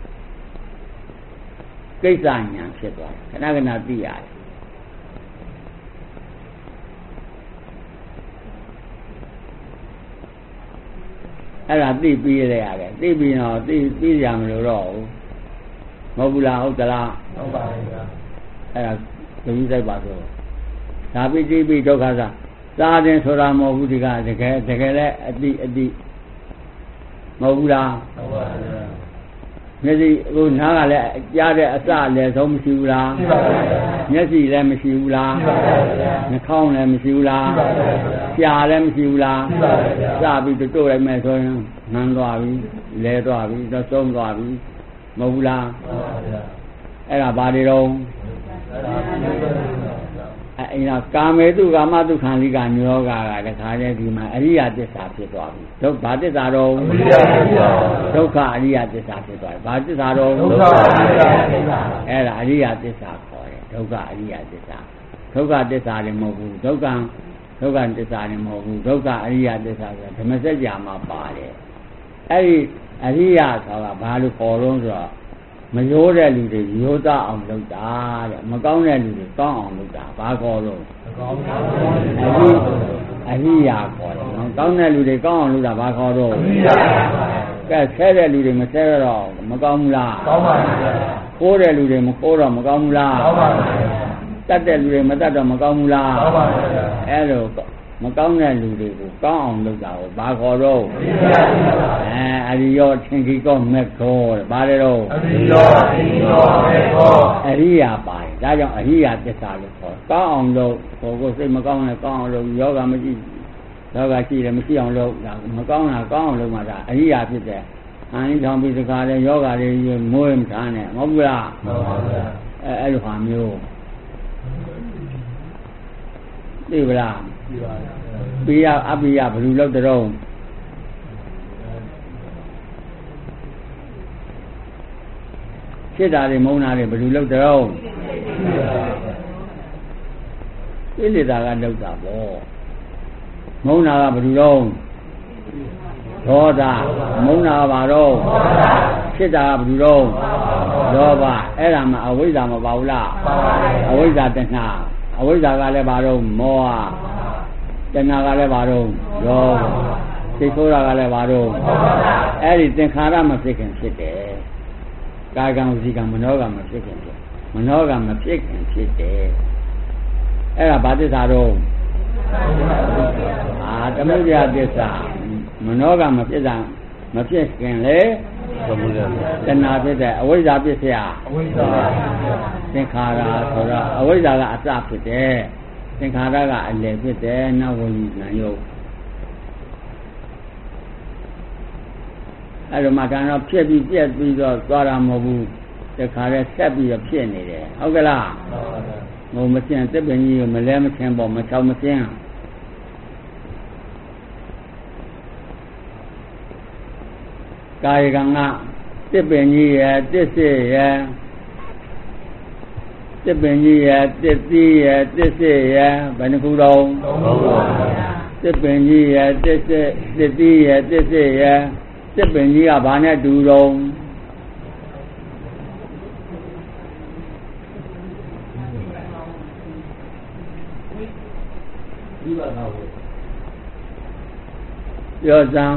ကိစ္စဉာဏ်ဖြစ်သွားတယ်။ခဏခဏသိရတယ်။အဲ့ဒါသိပြီးရတယ်။သိပြီးတော့သိရမလို့တော့မဟုတ်ဘူးလားဟုတ်သလားဟုတ်ပါဘူးဗျာအဲ့ဒါလူကြီးစိုက်ပါဆိုဒါပြီးသိပြီးဒုက္ခသာသာတယ်ဆိုတာမဟုတ်ဘူးဒီကတကယ်လဲအတိမဟုတ်ဘူးလားဟုတ်ပါဗျာမျက်စိဟိုနားကလည်းကြားတဲ့အစလည်းဆုံးမရှိဘူးလားရှိပါပါမျက်စိလည်းမရှိဘူးလားရှိပါပါနှာခေါင်းလည်းမရှိဘူးလားရှိပါပါရှားလည်းမရှိဘူးလားရှိပါပါစပြီးတို့လိုက်မယ်ဆိုရင်နှမ်းသွားပြီလဲသွားပြီတော့ဆုံးသွားပြီမဟုတ်ဘူးလားဟုတ်ပါဗျာအဲ့ဒါဘာတွေတော့အိမ်ကကာမေတုကာမတုခံလိကညောဂါကတခါတည်းဒီမှာအရိယသစ္စာဖြစ်သွားပြီဒုက္ခသစ္စာတော့အရိယသစ္စာဒုက္ခအရိယသစ္စာဖြစ်သွားပြီဘာသစ္စာတော့ဒုက္ခအရိယသစ္စာအဲ့ဒါအရိယသစ္စာခေါ်တယ်ဒုက္ခအရိယသစ္စာဒုက္ခသစ္စာလည်းမဟုတ်ဘူးဒုက္ခသစ္စာလည်းမဟုတ်ဘူးဒုက္ခအရိယသစ္စာဆိုတာဓမ္မစကြာမှာပါတယ်အဲ့ဒီအရိယဆိုတာဘာလို့ခေါ်လို့ဆိုတော့မရိုးတဲ့လူတွေရိုးသားအောင်လုပ်တာတဲ့မကောင်းတဲ့လူတွေကောင်းအောင်လုပ်တာဘာခေါ်လို့အရိယာခေါ်တယ်နော်ကောင်းတဲ့လူတွေကောင်းအောင်လုပ်တာဘာခေါ်တော့ကဲဆဲတဲ့လူတွေမဆဲတော့မကောင်းဘူးလားကောင်းပါဘူးခိုးတဲ့လူတွေမခိုးတော့မကောင်းဘူးလားကောင်းပါဘူးတတ်တဲ့လူတွေမတတ်တော့မကောင်းဘူးလားကောင်းပါဘူးအဲ့လိုမကောင်းတဲ့လူတွေကိုကောင်းအောင်လုပ်တာကိုဘာခေါ်တော့အရိယောသင်္ကိကောမက်ခောတဲ့ဘာလဲတော့အရိယောသင်္ကိကောမက်ခောအရိယာပါတယ်ဒါကြောင့်အရိယာသစ္စာလို့ခေါ်ကောင်းအောင်လုပ်ကိုစိတ်မကောင်းလဲကောင်းအောင်လုပ်ယောဂမရှိယောဂရှိတယ်မရှိအောင်လုပ်ဒါမကောင်းတာကောင်းအောင်လုပ်မှဒါအရိယာဖြစ်တယ်အန်ဒီထောင်ပြီးတခါလဲယောဂတွေမွေးမထားနဲ့မဟုတ်ဘူးလားမှန်ပါဗျာအဲ့လိုဟာမျိုးသိပါလားသိပါဗျာပိယအပိယဘယ်လိုလုပ်တော့ဖြစ်တာတွေမုန်းတာတွေဘယ်လိုလုပ်တော့ကိလေသာကလုပ်တာပေါ့မုန်းတာကဘယ်လိုတော့ဒေါသမုန်းတာကဘာတော့ဖြစ်တာကဘယ်လိုတော့လောဘအဲ့ဒါမှအဝိဇ္ဇာမပါဘူးလားအဝိဇ္ဇာတဏှာအဝိဇ္ဇာကလည်းဘာတော့မောဟတဏှာကလည်းဘာတော့ရောစိတ်ဆိုးတာကလည်းဘာတော့အဲ့ဒီသင်္ခါရမဖြစ်ခင်ဖြစ်တယ်ကာယကံဝစီကံမနောကံမဖြစ်ခင်ဖြစ်မနောကံမဖြစ်ခင်ဖြစ်တယ်အဲ့ဒါဘာသစ္စာတော့သမုဒယသစ္စာမနောကံမဖြစ်တာမဖြစ်ခင်လေသမုဒယတဏှာဖြစ်တဲ့အဝိဇ္ဇာဖြစ်เสียအဝိဇ္ဇာသင်္ခါရဆိုတော့အဝိဇ္ဇာကအစဖြစ်တယ်သင်္ခါရကအလယ်ဖြစ်တယ်နောက်ဝိညာဉ်ယုတ်အဲ့တော့မှဒါတော့ဖြစ်ပြီးပြက်ပြီးတော့သွားတာမဟုတ်ဘူးတခါလဲဆက်ပြီးတော့ဖြစ်နေတယ်ဟုတ်ကလားငုံမစင်တစ်ပင်ကြီးကိုမလဲမစင်ပေါ့မချောင်မစင်ကာယကံကတစ်ပင်ကြီးရဲ့တစ်စစ်ရဲ့တစ်ပင်ကြီးရဲ့တစ်သီးရဲ့တစ်စစ်ရဲ့ဘယ်နှခုလုံးတစ်ပင်ကြီးရဲ့တစ်စစ်တစ်သီးရဲ့တစ်စစ်ရဲ့တစ်ပင်ကြီးကဘာနဲ့တူတော့ပြောစမ်း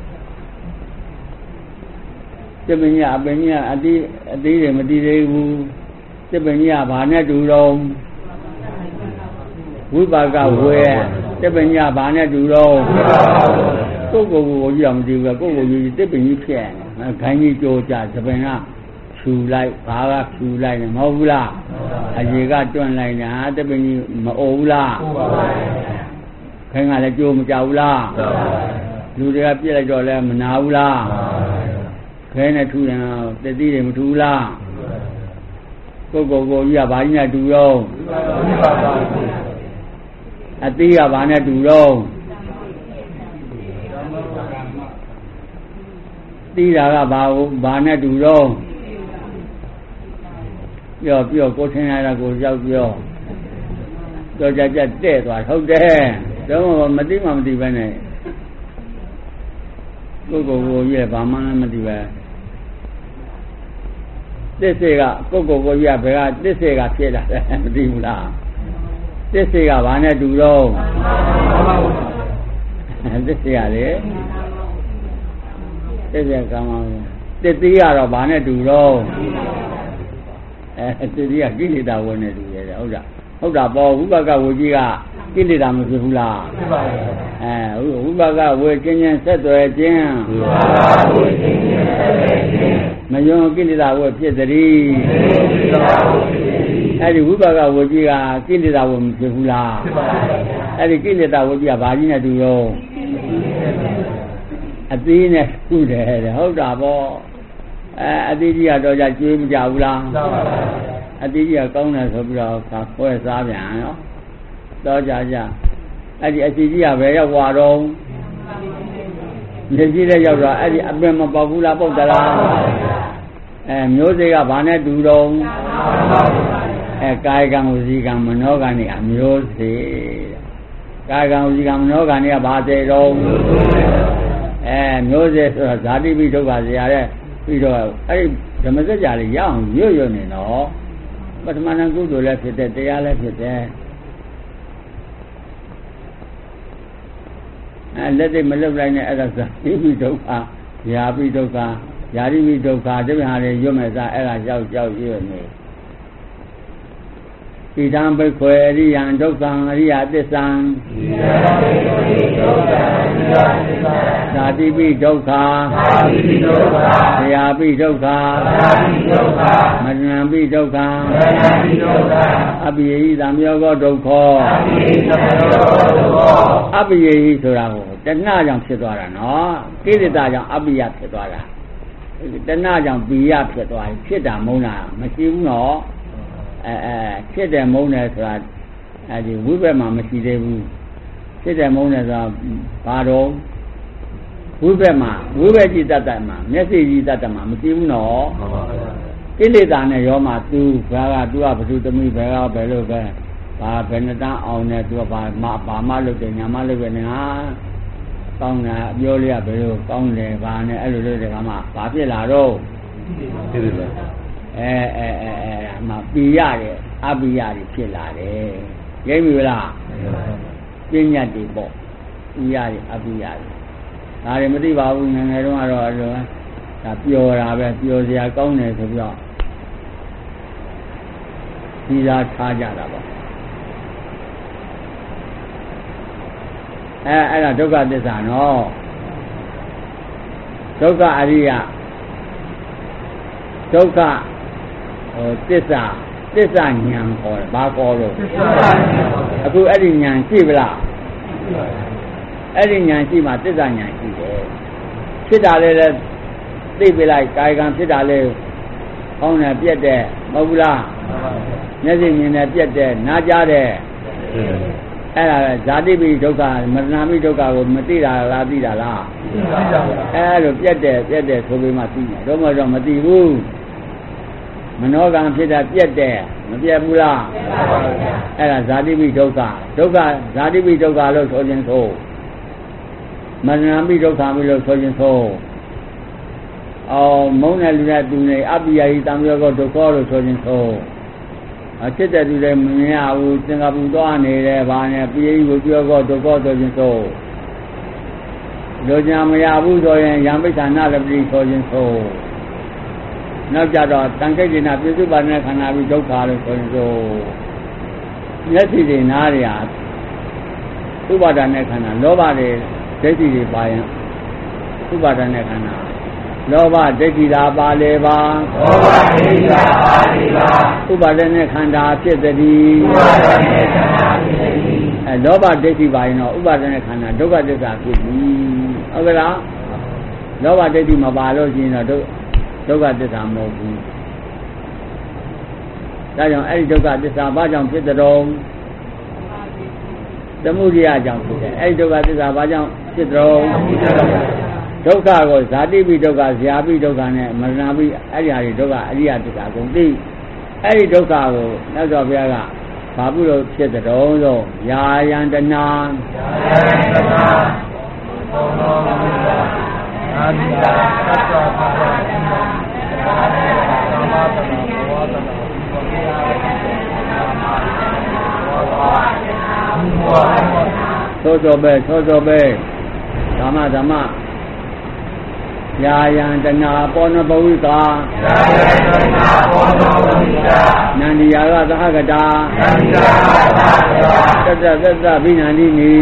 တစ်ပင်ကြီးအပင်ကြီးအသီးတွေမတည်သေးဘူးတစ်ပင်ကြီးကဘာနဲ့တူတော့ဝိပါကဝေတစ်ပင်ကြီးကဘာနဲ့တူတော့ကိုကြီးကမတည်ဘူးကိုကြီးတစ်ပင်ကြီးဖြစ်နေခိုင်းကြီးကြိုးကြသပင်ကဖြူလိုက်ဘာကဖြူလိုက်နေမဟုတ်ဘူးလားအရေကတွန့်လိုက်တာတစ်ပင်ကြီးမအိုဘူးလားခိုင်းကလည်းကြိုးမကြဘူးလားလူတွေကပြစ်လိုက်တော့လည်းမနာဘူးလားခဲနဲ့ထူရင်တတိတွေမထူဘူးလားကိုကြီးကဘာကြီးနဲ့တူရောအသီးကဘာနဲ့တူရောသီးတာကဘာနဲ့တူရောပြောကိုထင်ရတာကိုရောက်ပြောကြတဲ့သွားဟုတ်တယ်တော့မသိမှမသိပဲနဲ့ကိုကြီးကဘာမှမသိပဲတစ်စေကကိုကြီးကဘယ်ကတစ်စေကဖြစ်လာတယ်မသိဘူးလားတစ်စေကဘာနဲ့တူတော့တစ်စေကလေတစ်စေကမှတစ်သီးကတော့ဘာနဲ့တူတော့တစ်သီးကကိလေသာဝင်နေတူရဲ့ဟုတ်တာပေါ့ဝိပါကဝေကြီးကကိလေသာမဖြစ်ဘူးလားဖြစ်ပါဘူးဝိပါကဝေခြင်းဆက်သွယ်ခြင်းမယုံကိလေသာဝေဖြစ်သည်အဲ့ဒီဝိပါကဝေကြီးကကိလေသာဝေမဖြစ်ဘူးလားဖြစ်ပါဘူးအဲ့ဒီကိလေသာဝေကြီးကဘာကြီးနဲ့တူရောအသေးနဲ့တူတယ်ဟုတ်တာပေါ့အသေးကြီးကတော့ကြကျွေးမကြဘူးလားမှန်ပါပါအသေးကြီးကကောင်းတယ်ဆိုပြီးတော့ခွဲစားပြန်နော်တော့ကြအဲ့ဒီအစီကြီးကဘယ်ရောက်သွားတော့မြေကြီးလည်းရောက်တော့အဲ့ဒီအပင်မပေါက်ဘူးလားပေါက်သလားမျိုးစေ့ကဘာနဲ့တူတော့ကာယကံဝစီကံမနောကံတွေအမျိုးစေ့ကာယကံဝစီကံမနောကံတွေကဘာစေတော့မျိုးစေ့ဆိုတော့ဇာတိပိဒုက္ခဇရာတဲ့ပြီးတော့အဲ့ဒီဓမ္မစကြာလေးရအောင်ရွတ်နေတော့ပထမဏကုသိုလ်လည်းဖြစ်တဲ့တရားလည်းဖြစ်တဲ့လက်သိမလုတ်လိုက်နဲ့အဲ့ဒါဇာတိပိဒုက္ခဇာပိဒုက္ခဇာတိပိဒုက္ခတပည့်ဟာတွေရွတ်မဲ့စားအဲ့ဒါကြောက်ရွတ်နေဣဒံဘိက္ခွေအရိယံဒုက္ခံအရိယသစ္ဆံဇာတိပိဒုက္ခဇရာပိဒုက္ခမရဏပိဒုက္ခအပိယိသံယောဂဒုက္ခအပိယိဆိုတာကိုတဏှာကြောင့်ဖြစ်သွားတာနော်ကိလေသာကြောင့်အပိယဖြစ်သွားတာတဏှာကြောင့်ပိယဖြစ်သွားရင်ဖြစ်တာမုန်းတာမရှိဘူးနော်ဖြစ်တယ်မုန်းတယ်ဆိုတာအဲဒီဝိဘက်မှာမရှိသေးဘူးဖြစ်တယ်မုန်းတယ်ဆိုတာဘာတော့ဝိဘက်မှာဝိဘက်ကြည်တတ်တယ်မှာမျက်စိကြည်တတ်တယ်မှာမရှိဘူးနော်ကိလေသာနဲ့ရောမှာသူဘာကသူကဘုသူသမီးဘယ်ကဘယ်လိုပဲဘာဘယ်နှတန်းအောင်နဲ့သူကဘာမှလုပ်တယ်ညာမှလုပ်တယ်ဟာကောင်းတာအပြောလေးကဘယ်လိုကောင်းတယ်ဘာနဲ့အဲ့လိုလုပ်တယ်ကမှဘာဖြစ်လာတော့ဖြစ်တယ်မှာပိရတယ်အပိရတယ်ဖြစ်လာတယ်ရိပ်ပြီလားပညာတည်ပေါ့ပိရတယ်အပိရတယ်ဒါတွေမသိပါဘူးငယ်ငယ်တုန်းကတော့အဲ့လိုဒါပျော်တာပဲပျော်စရာကောင်းတယ်ဆိုပြီးတော့ဒီသာထားကြတာပေါ့အဲ့ဒါဒုက္ခသစ္စာနော်ဒုက္ခအရိယဒုက္ခသစ္စာဉာဏ်ခေါ်တယ်ဘာခေါ်လို့အခုအဲ့ဒီဉာဏ်ရှိပလားအဲ့ဒီဉာဏ်ရှိမှသစ္စာဉာဏ်ရှိတယ်ဖြစ်တာလည်းသိပြလိုက်ကာယကံဖြစ်တာလည်းကောင်းတယ်ပြက်တယ်မဟုတ်ဘူးလားမျက်စိမြင်တယ်ပြက်တယ်နားကြားတယ်အဲ့ဒါဇာတိပိဒုက္ခမရဏပိဒုက္ခကိုမသိတာလားသိတာလားအဲ့လိုပြက်တယ်ဆိုပြီးမှသိတယ်တော့မသိဘူးမနောကံဖြစ်တာပြက်တယ်မပြတ်ဘူးလားအဲ့ဒါဇာတိပိဒုက္ခဒုက္ခဇာတိပိဒုက္ခလို့ဆိုခြင်းဆိုမရဏပိဒုက္ခပြီလို့ဆိုခြင်းဆိုမုန်းတဲ့လူနဲ့သူနေအပိယယိတံယောကောဒုက္ခလို့ဆိုခြင်းဆိုအချစ်တဲ့သူတွေမမြင်ရဘူးသင်္ကပူသွားနေတယ်ဗာနဲ့ပိယယိကိုပြောကောဒုက္ခဆိုခြင်းဆိုလိုချင်မရဘူးဆိုရင်ယံပိဋ္ဌာနာရပတိဆိုခြင်းဆိုနောက်ကြတော့တန်ခိတ်ဒိနာပြစ္စုပ္ပန်နဲ့ခန္ဓာပြီးဒုက္ခလို့ဆိုရင်ဆိုမျက်စိတွေနားတွေဟာဥပါဒณะခန္ဓာလောဘတွေဒိဋ္ဌိတွေပါရင်ဥပါဒณะခန္ဓာလောဘဒိဋ္ဌိသာပါလေပါလောဘဒိဋ္ဌိသာပါလေပါဥပါဒณะခန္ဓာဖြစ်သည်ဥပါဒณะခန္ဓာဖြစ်သည်လောဘဒိဋ္ဌိပါရင်တော့ဥပါဒณะခန္ဓာဒုက္ခသစ္စာဖြစ်သည်ဟုတ်ကဲ့လားလောဘဒိဋ္ဌိမပါလို့ရှိရင်တော့ဒုက္ခသစ္စာမဟုတ်ဘူးဒါကြောင့်အဲ့ဒီဒုက္ခသစ္စာဘာကြောင့်ဖြစ်တဲ့တော့သမုဒိယကြောင့်ဖြစ်တယ်အဲ့ဒီဒုက္ခသစ္စာဘာကြောင့်ဖြစ်တော့ဒုက္ခကိုဇာတိပိဒုက္ခဇာပိဒုက္ခနဲ့မရဏပိအဲ့ဒီဟာတွေဒုက္ခအရိယသစ္စာကုန်သိအဲ့ဒီဒုက္ခကိုနောက်တော့ဘုရားကဘာဘူးလို့ဖြစ်တဲ့တော့ဆိုယာယန္တနာဘောနောအာနိယသတ္တပါဒသမတနာဘောဝတနာသောပဲဓမ္မယာယန္တနာပောနဘဝိကာနန္ဒီယာကသဟကတာသတ္တဘိနန္ဒီနီ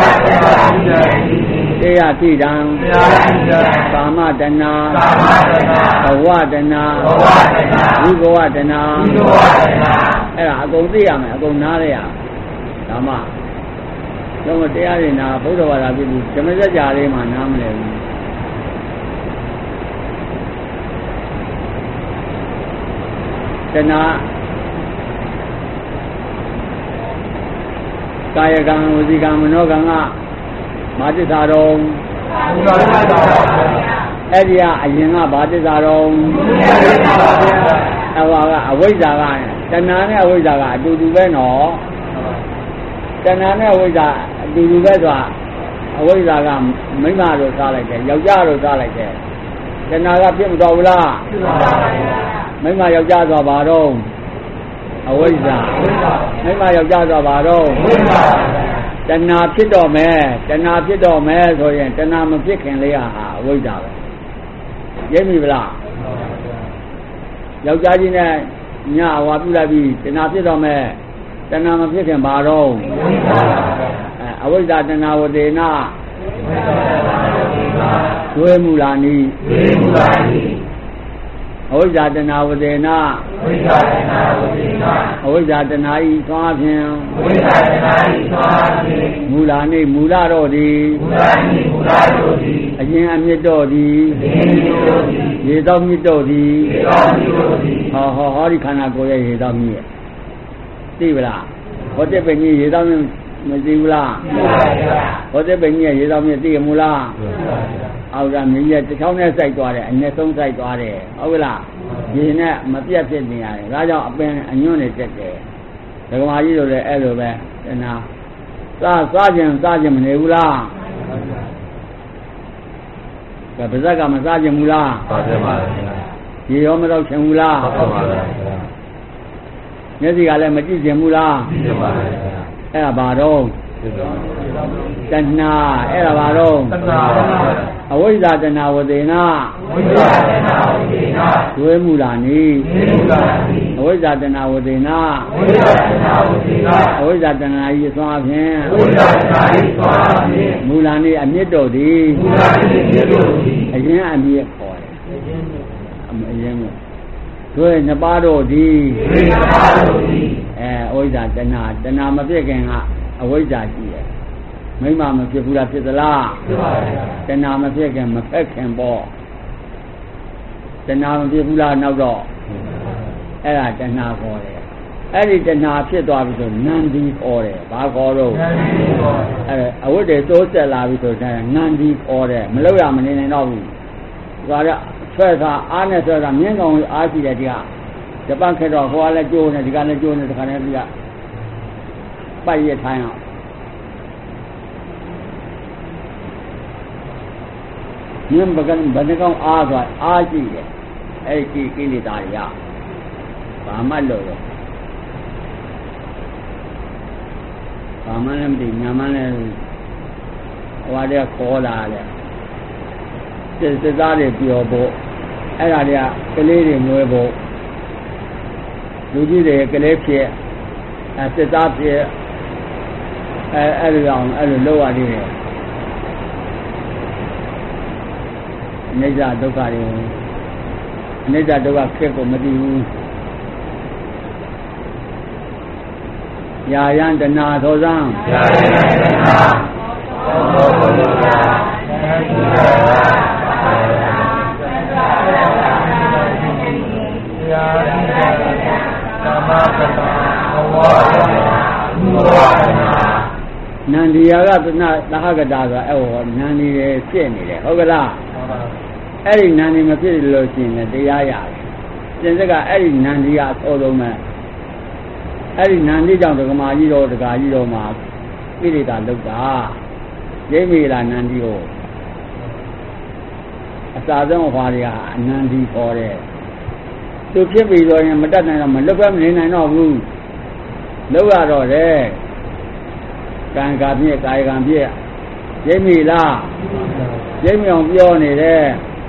တေယတိတံကာမတနာဘဝတနာဝိဘဝတနာအဲ့ဒါအကုန်သိရမယ်အကုန်နားရရဓမ္မတော့တရားတွေနာဗုဒ္ဓဘာသာပြည့်ဓမ္မစကြာလေးမှနားမလဲဘူးတဏှာကာယကံဝစီကံမနောကံကမာတ္တသာတော်အဲ့ဒီကအရင်ကဘာတ္တသာတော်အဝါကအဝိဇ္ဇာကတဏှာနဲ့အဝိဇ္ဇာကအတူတူပဲနော်တဏှာနဲ့အဝိဇ္ဇာအတူတူပဲဆိုတာအဝိဇ္ဇာကမိန်းမတို့စားလိုက်တယ်ယောက်ျားတို့စားလိုက်တယ်တဏှာကပြစ်မတော်ဘူးလားပြစ်ပါပါဘုရားမိန်းမယောက်ျားဆိုတာဘာတော့အဝိဇ္ဇာမိန်းမယောက်ျားဆိုတာဘာတော့ဝိဇ္ဇာတဏှာဖြစ်တော့မယ်ဆိုရင်တဏှာမဖြစ်ခင်လေးဟာအဝိဇ္ဇာပဲရိပ်မိဗလားယောက်ျားကြီးနဲ့ညဝါပြုလိုက်ပြီးတဏှာဖြစ်တော့မယ်တဏှာမဖြစ်ခင်ဘာတော့အဝိဇ္ဇာတဏှာဝတေနဒွေမူလာနိအဝိဇ္ဇာတဏှာဝတေနအဝိဇ္ဇာတဏှာဤသွားဖြင့်မူလာနိမူလတော့သည်အရင်အမြစ်တော့သည်ရေတော့မြစ်တော့သည်ဟောဒီခန္ဓာကိုယ်ရဲ့ရေတော့မြစ်သိပလားဟောတဲ့ပင်ကြီးရေတော့မြစ်မသိဘူးလားဟောတဲ့ပင်ကြီးရေတော့မြစ်သိရမလားအောက်ကမြင်းရဲ့တစ်ချောင်းနဲ့စိုက်သွားတယ်အနဲ့ဆုံးစိုက်သွားတယ်ဟုတ်ကလားဒီနဲ့မပြတ်ဖြစ်နေရတယ်ဒါကြောင့်အပင်အညွန့်နေတက်တယ်ဒကမာကြီးတို့လည်းအဲ့လိုပဲတဏှာစားခြင်းမနေဘူးလားဒါပါဇက်ကမစားခြင်းဘူးလားစားခြင်းပါဗျာရေရောမတော့ခြင်းဘူးလားဟုတ်ပါပါဗျာမျက်စိကလည်းမကြည့်ခြင်းဘူးလားကြည့်ခြင်းပါဗျာအဲ့ဒါဘာတော့တဏှာအဲ့ဒါဘာတော့အဝိဇ္ဇာတဏှာဝတေနဒွေမူလာနိအဝိဇ္ဇာတဏှာဝတေနအဝိဇ္ဇာတဏှာဤအစွမ်းအဖြင့်မူလာနိအမြစ်တော်သည်အရင်အမြစ်ခေါ်တယ်အရင်ဒွေနှစ်ပါးတော်သည်အဝိဇ္ဇာတဏှာမဖြစ်ခင်ကအဝိဇ္ဇာရှိတယ်မိမမဖြစ်ဘူးလားဖြစ်သလားဖြစ်ပါဗျာတဏှာမဖြစ်ခင်မဖက်ခင်ပေါ့တဏှာမဖြစ်ဘူးလားနောက်တော့အဲ့ဒါတဏှာခေါ်တယ်အဲ့ဒီတဏှာဖြစ်သွားပြီဆိုနန္ဒီခေါ်တယ်ဘာခေါ်တော့နန္ဒီခေါ်အဲ့အဝိတ္တေတိုးဆက်လာပြီဆိုတော့နန္ဒီခေါ်တယ်မလို့ရမနေနိုင်တော့ဘူးဒါကြဆွဲစားအားနဲ့ဆွဲစားမြင်းကောင်အားရှိတဲ့တရားဂျပန်ခေတ်တော့ဟိုကလည်းကျိုးနေဒီကလည်းကျိုးနေတခါနဲ့ဒီကပိုက်ရထိုင်းအောင်ညံပကံဘယ်နှကောင်အားသွားအားကြည့်တယ်အဲ့ဒီကိလေသာတွေရဘာမှလို့တော့ဘာမှလည်းမသိညာမှလည်းဟိုတဲ့ခေါ်လာတယ်စစ်သားတွေပြောဖို့အဲ့ဒါတွေကကလေးတွေမွေးဖို့လူကြီးတွေကလေးဖြစ်စစ်သားဖြစ်အဲ့လိုအောင်အဲ့လိုလုပ်ရသေးတယ်အိဋ္ဌဒုက္ခတွေအိဋ္ဌဒုက္ခခက်ကိုမသိဘူးယာယံတနာသောဇံယာယံတနာသောဘုရားနန္ဒီယာကသနာသဟကတာဆိုအဲ့ဟောနန္ဒီတွေဖြစ်နေတယ်ဟုတ်ကလားအဲ့ဒီနန္ဒီမဖြစ်လို့ရှိရင်တရားရတယ်ပြင်စက်ကအဲ့ဒီနန္ဒီကအသောဆုံးမဲ့အဲ့ဒီနန္ဒီကြောင့်ဒကမာကြီးတော်ဒကာကြီးတော်မှာကိလေသာလောက်တာရိပ်မိလာနန္ဒီကိုအစာဆုံးဟွာတွေကအနန္ဒီခေါ်တယ်သူဖြစ်ပြီးတော့ရင်မတတ်နိုင်တော့မလွတ်ပဲမနေနိုင်တော့ဘူးလောက်ရတော့တယ်ကံကပြည့်ကာယကံပြည့်ရိပ်မိလားရိပ်မိအောင်ပြောနေတယ်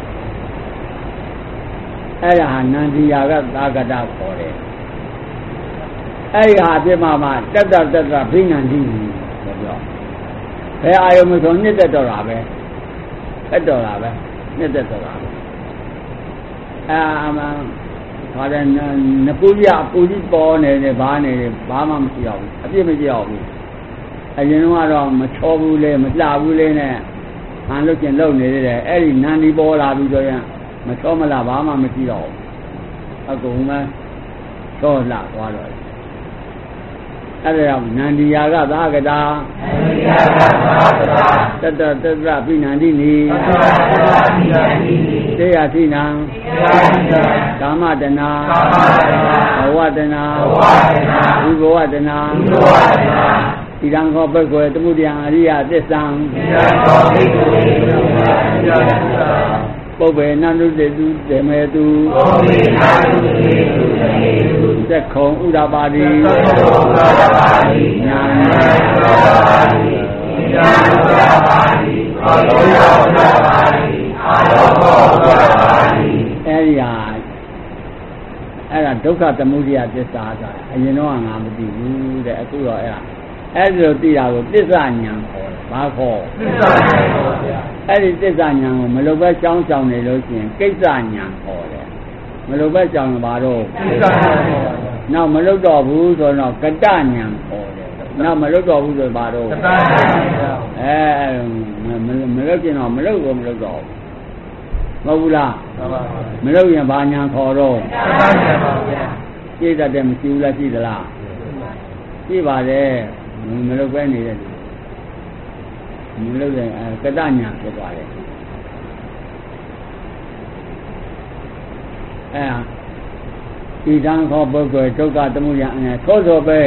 အဲ့ဒါဟာနန္ဒီယာကသာကတခေါ်တယ်အဲ့ဒီဟာအဖြစ်မှတက်ဘိနန္ဒီဆိုပြောဘယ်အာယုံမဆိုနှစ်သက်တော့တာပဲတက်တော့တာပဲနှစ်သက်တော့တာပဲဟာတဲ့နပူရပူကြီးပေါ်နေတယ်ဘာနေတယ်ဘာမှမရှိတော့ဘူးအပြစ်မရှိတော့ဘူးအရင်ကတော့မချောဘူးလေမလှဘူးလေနဲ့ဟန်လို့ကျင်လုံနေသေးတယ်အဲ့ဒီနန္ဒီပေါ်လာပြီးတော့ရင်မချောမလှဘာမှမရှိတော့ဘူးအကုန်မှချောလှသွားတော့အဲ့ဒါကြောင့်နန္ဒီယာကသာကတာတတပိနန္ဒီနီတေယသိနံကာမတနာဘဝတနာဝိဘဝတနာဣဒံခောပက္ခေတမှုတယံအရိယသစ္ဆံပုဗ္ဗေနန္တုတေတုဒေမေတုသက္ခုံဥဒ္ဒပါတိညာဏအဲ့ဒါဒုက္ခသမုဒယသစ္စာဆိုတာအရင်တော့ငါမသိဘူးတဲ့အခုတော့အဲ့ဒါသိတာကိုသစ္စာဉာဏ်ခေါ်တယ်ဘာခေါ်သစ္စာဉာဏ်ခေါ်ဗျာအဲ့ဒီသစ္စာဉာဏ်ကိုမလိုပဲကြောင်းကြောင်နေလို့ရှိရင်ကိစ္စဉာဏ်ခေါ်တယ်မလိုပဲကြောင်ဘာတော့ကိစ္စဉာဏ်ခေါ်တယ်နောက်မလုတော့ဘူးဆိုတော့ကတ္တဉာဏ်ခေါ်တယ်နောက်မလုတော့ဘူးဆိုဘာတော့ကတ္တဉာဏ်မလုကျင်တော့မလုတော့မလုတော့မဟုတ်ဘူးလားမလုရင်ဘာဉာဏ်ခေါ်တော့ကတ္တဉာဏ်ပါဗျာပြည့်တတ်တယ်မရှိဘူးလားရှိသလားရှိပါတယ်မလုပဲနေတဲ့မလုရင်ကတ္တဉာဏ်ဖြစ်သွားတယ်ဣဒံခောပုဂ္ဂိုလ်ဒုက္ခသမုဒယအနေသောသောပဲ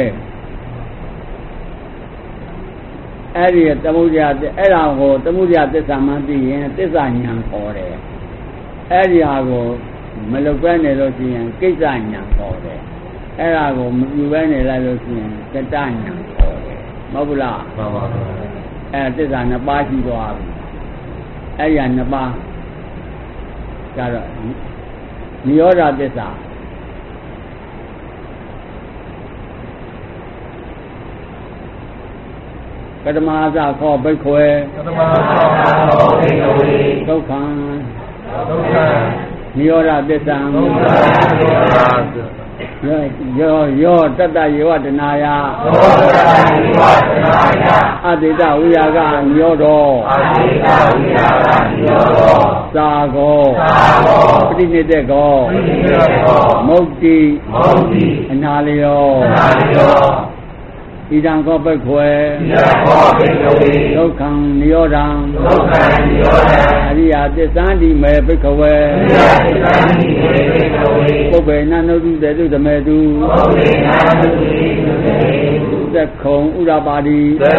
အဲ့ဒီသမုဒယအဲ့ဒါကိုသမုဒယသစ္စာမှသိရင်သစ္စာဉာဏ်ခေါ်တယ်အဲ့ဒီဟာကိုမလုပဲနေလို့ရှိရင်ကိစ္စဉာဏ်ခေါ်တယ်အဲ့ဒါကိုမပြုပဲနေလိုက်လို့ရှိရင်ကတ္တဉာဏ်ခေါ်တယ်မဟုတ်ဘူးလားမှန်ပါပါအဲ့သစ္စာနှစ်ပါးရှိသွားပြီအဲ့ဒီနှစ်ပါးကြတော့နိရောဓသစ္စာကတမသခောဘိက္ခွေကတမသခောဘိက္ခွေဒုက္ခံနိရောဓသစ္စာယောတတယေဝတနာယအတိတဝိယာကနိရောဓသာဂောပဋိနိဒေကောမုတ်တိအနာလျောဣဒံခောပိခွေဒုက္ခံနိရောဓံအရိယသစ္စာတိမေပိခဝေပုဗ္ဗေနနုတုတေတုဓမေတုသက္ခုံဥရပါတိ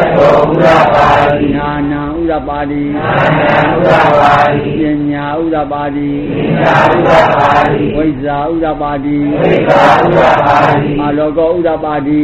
ညာဏဥရပါတိပညာဥရပါတိဝိဇ္ဇာဥရပါတိအာလောကောဥရပါတိ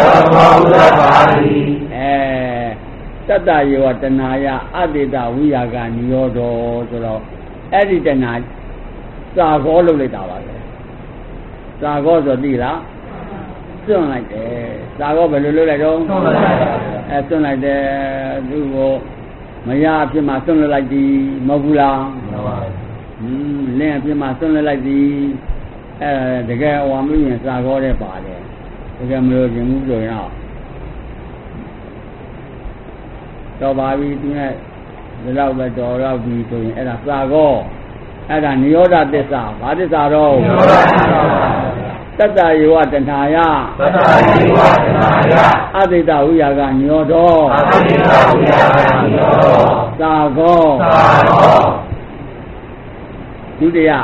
တတ္တယောတဏှာယအတ္တိတဝိယာကနိရောဓဆိုတော့အဲ့ဒီတဏှာစာကောလုပ်လိုက်တာပါပဲစာကောဆိုသိလားစွန့်လိုက်တယ်စာကောဘယ်လိုလုပ်လိုက်တော့စွန့်လိုက်တယ်သူ့ကိုမရအဖြစ်မှစွန့်လိုက်သည်မဟုတ်ဘူးလားလင်းအဖြစ်မှစွန့်လိုက်သည်တကယ်ဟောမလို့ရင်စာကောတဲ့ပါတယ်တကယ်မလို့ရင်ဘူးဆိုရင်တော့ပါပြီသူနဲ့ဒီလောက်ပဲတော်တော့ပြီဆိုရင်အဲ့ဒါစာကောအဲ့ဒါနိရောဓသစ္စာဘာသစ္စာတော့တတ္တယောတဏှာယအတ္တိတဝိယာကနိရောဓသာကောဒုတိယ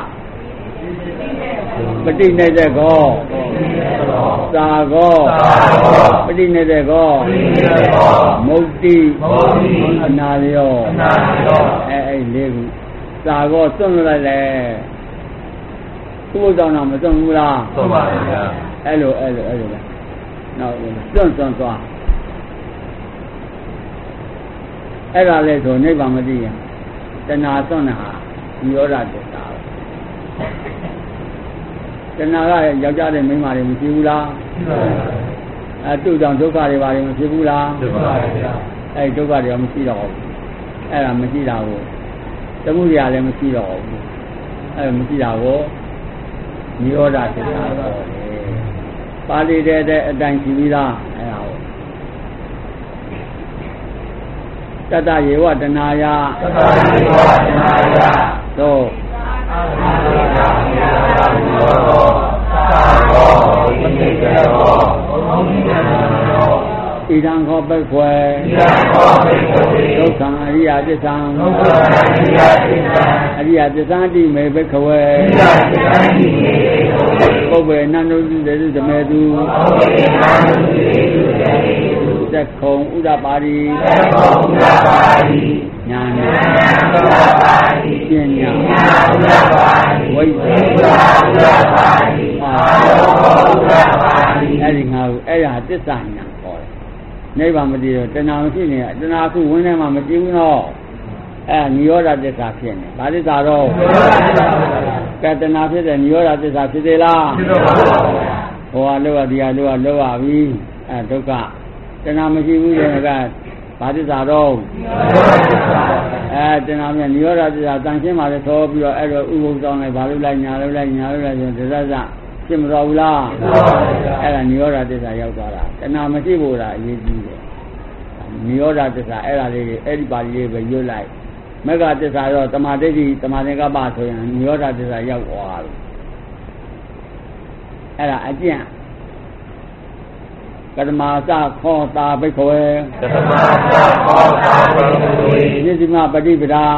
ပฏิနေတဲ့ကောသာကောပฏิနေတဲ့ကောမုတ်တိအနာလျောအဲ့လေးခုသာကောစွန့်လိုက်လေသူ့ဘုရားတော်မစွန့်ဘူးလားစွန့်ပါဗျာအဲ့လိုပဲနောက်စွန့်သွားအဲ့ဒါလေဆိုနိဗ္ဗာန်မသိရင်တဏှာစွန့်တာဟာနိရောဓသစ္စာတဏှာကယောက်ျားတဲ့မိန်းမတွေမဖြစ်ဘူးလားဖြစ်ပါဘူးသူ့ကြောင့်ဒုက္ခတွေပါတယ်မဖြစ်ဘူးလားဖြစ်ပါဘူးဗျာအဲ့ဒုက္ခတွေမရှိတော့ဘူးအဲ့ဒါမရှိတာကိုသမှုရလည်းမရှိတော့ဘူးအဲ့မရှိတာကိုနိရောဓသစ္စာတော့ပါဠိတဲ့အတိုင်းရှိပြီးသားအဲ့ဒါကိုတတ္တယေဝတဏှာယသို့ဣဒံခောပိခွေဒုက္ခံအရိယသစ္စာအရိယသစ္စာတိမေပိခဝေပုဗ္ဗေနန္ဒုတေတုဓမေတုသက္ခုံဥဒ္ဒပါတိညာဏပညာဝိဇ္ဇာအဲ့ဒီငါကိုအဲ့ဒါသစ္စာညာခေါ်တယ်နိဗ္ဗာန်မတည်တော့တဏှာမရှိနေတဏှာခုဝင်းထဲမှာမတည်ဘူးနော်အဲ့နိရောဓသစ္စာဖြစ်နေဘာသစ္စာတော့ကတဏှာဖြစ်တဲ့နိရောဓသစ္စာဖြစ်သေးလားဖြစ်တော့ပါဘူးဟောလောကတရားလောကလောကပြီအဲ့ဒုက္ခတဏှာမရှိဘူးတဲ့ကဘာသစ္စာတော့တဏှာမြနိရောဓသစ္စာတန်ရှင်းပါလေသောပြီးတော့အဲ့တော့ဥပုသ်ဆောင်လိုက်ဘာလို့လိုက်ညာလို့လိုက်ညာလို့လိုက်ဆိုဒသစဖြစ်မတော်ဘူးလားအဲ့ဒါနိရောဓသစ္စာရောက်သွားတာတဏှာမရှိဘူးလားအရေးကြီးတယ်နိရောဓသစ္စာအဲ့ဒါလေးအဲ့ဒီပါဠိလေးပဲရွတ်လိုက်မဂ္ဂသစ္စာတော့တမာဒိဋ္ဌိတမာသင်္ကပ္ပဆိုရင်နိရောဓသစ္စာရောက်သွားပြီအဲ့ဒါအကျင့်ကတမသခောတာဘိက္ခဝေကတမသခောတာဘိက္ခဝေယတိမပฏิပဒါ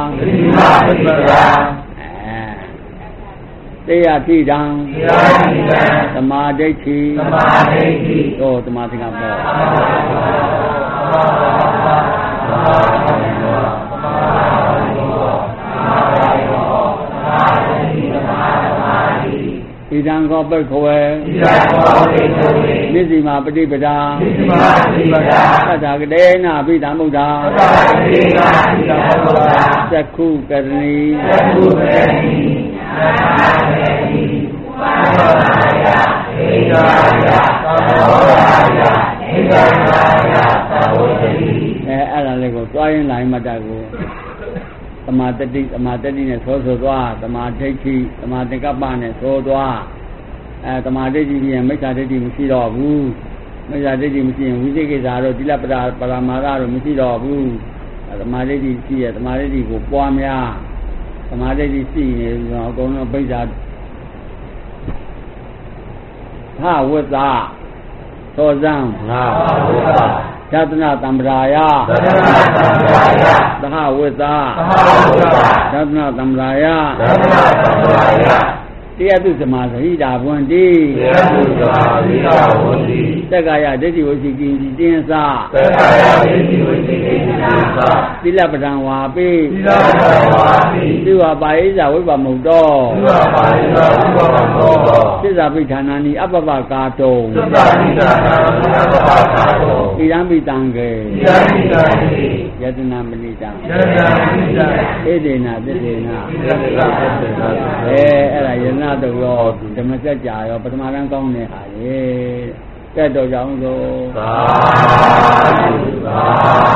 တေယတိတံသမာဓိဋ္ဌိသောသမာဓိကဘောဣဒံခောပိခဝေနိစီမာပฏิပဒါသတ္တကတေနအဘိဓမ္မုဒ္ဓသက္ခုကရဏီအဲ့ဒါလေးကိုသွားရင်လိုက်မှတ်တာကိုသမာတတိနဲ့သောသွားသမာဓိဋ္ဌိသမာသင်္ကပ္ပနဲ့သောသွားသမာဓိဋ္ဌိပြင်မိစ္ဆာဒိဋ္ဌိမရှိတော့ဘူးမိစ္ဆာဒိဋ္ဌိမရှိရင်ဝိသိကိစ္စတော့တိလပရမာရတော့မရှိတော့ဘူးသမာဓိဋ္ဌိရှိရသမာဓိဋ္ဌိကိုပွားများသမာဓိဋ္ဌိရှိနေတော့အကုန်လုံးပိစ္ဆာဝိသသောဇံငါဘုရားယတနာတံပရာယသတ္တနာသံဃာယသဟဝိသသဟဝိသယတနာတံပရာယသတ္တနာသံဃာယတရားသူစမာသဟိတာဘွန်တိတရားသူစမာသဟိတာဘွန်တိသက္ကာယဒိဋ္ဌိဝစီကိဉ္စီတင်းစသက္ကာယဒိဋ္ဌိဝစီကိဉ္စီတင်းစသီလပဒံဝါပိသီလပဒံဝါပိသီဝပါဠိဇာဝိပမုတ်တောသီဝပါဠိဇာဝိပမုတ်တောသစ္စာပိဌာနာနိအပ္ပပကာတုံသစ္စာပိဌာနာနိအပ္ပပကာတုံဣရံပိတံကေဣရံပိတံကေယတနာမဏိတံယတနာမဏိတံဣဒေနာသစ္စေနာဣဒေနာသစ္စေနာအဲ့ဒါယတနာတော့ရောဓမ္မစကြာရောပထမရန်ကောင်းတဲ့ဟာလေကဲတော့ကြောင်းဆိုသာဓုသာ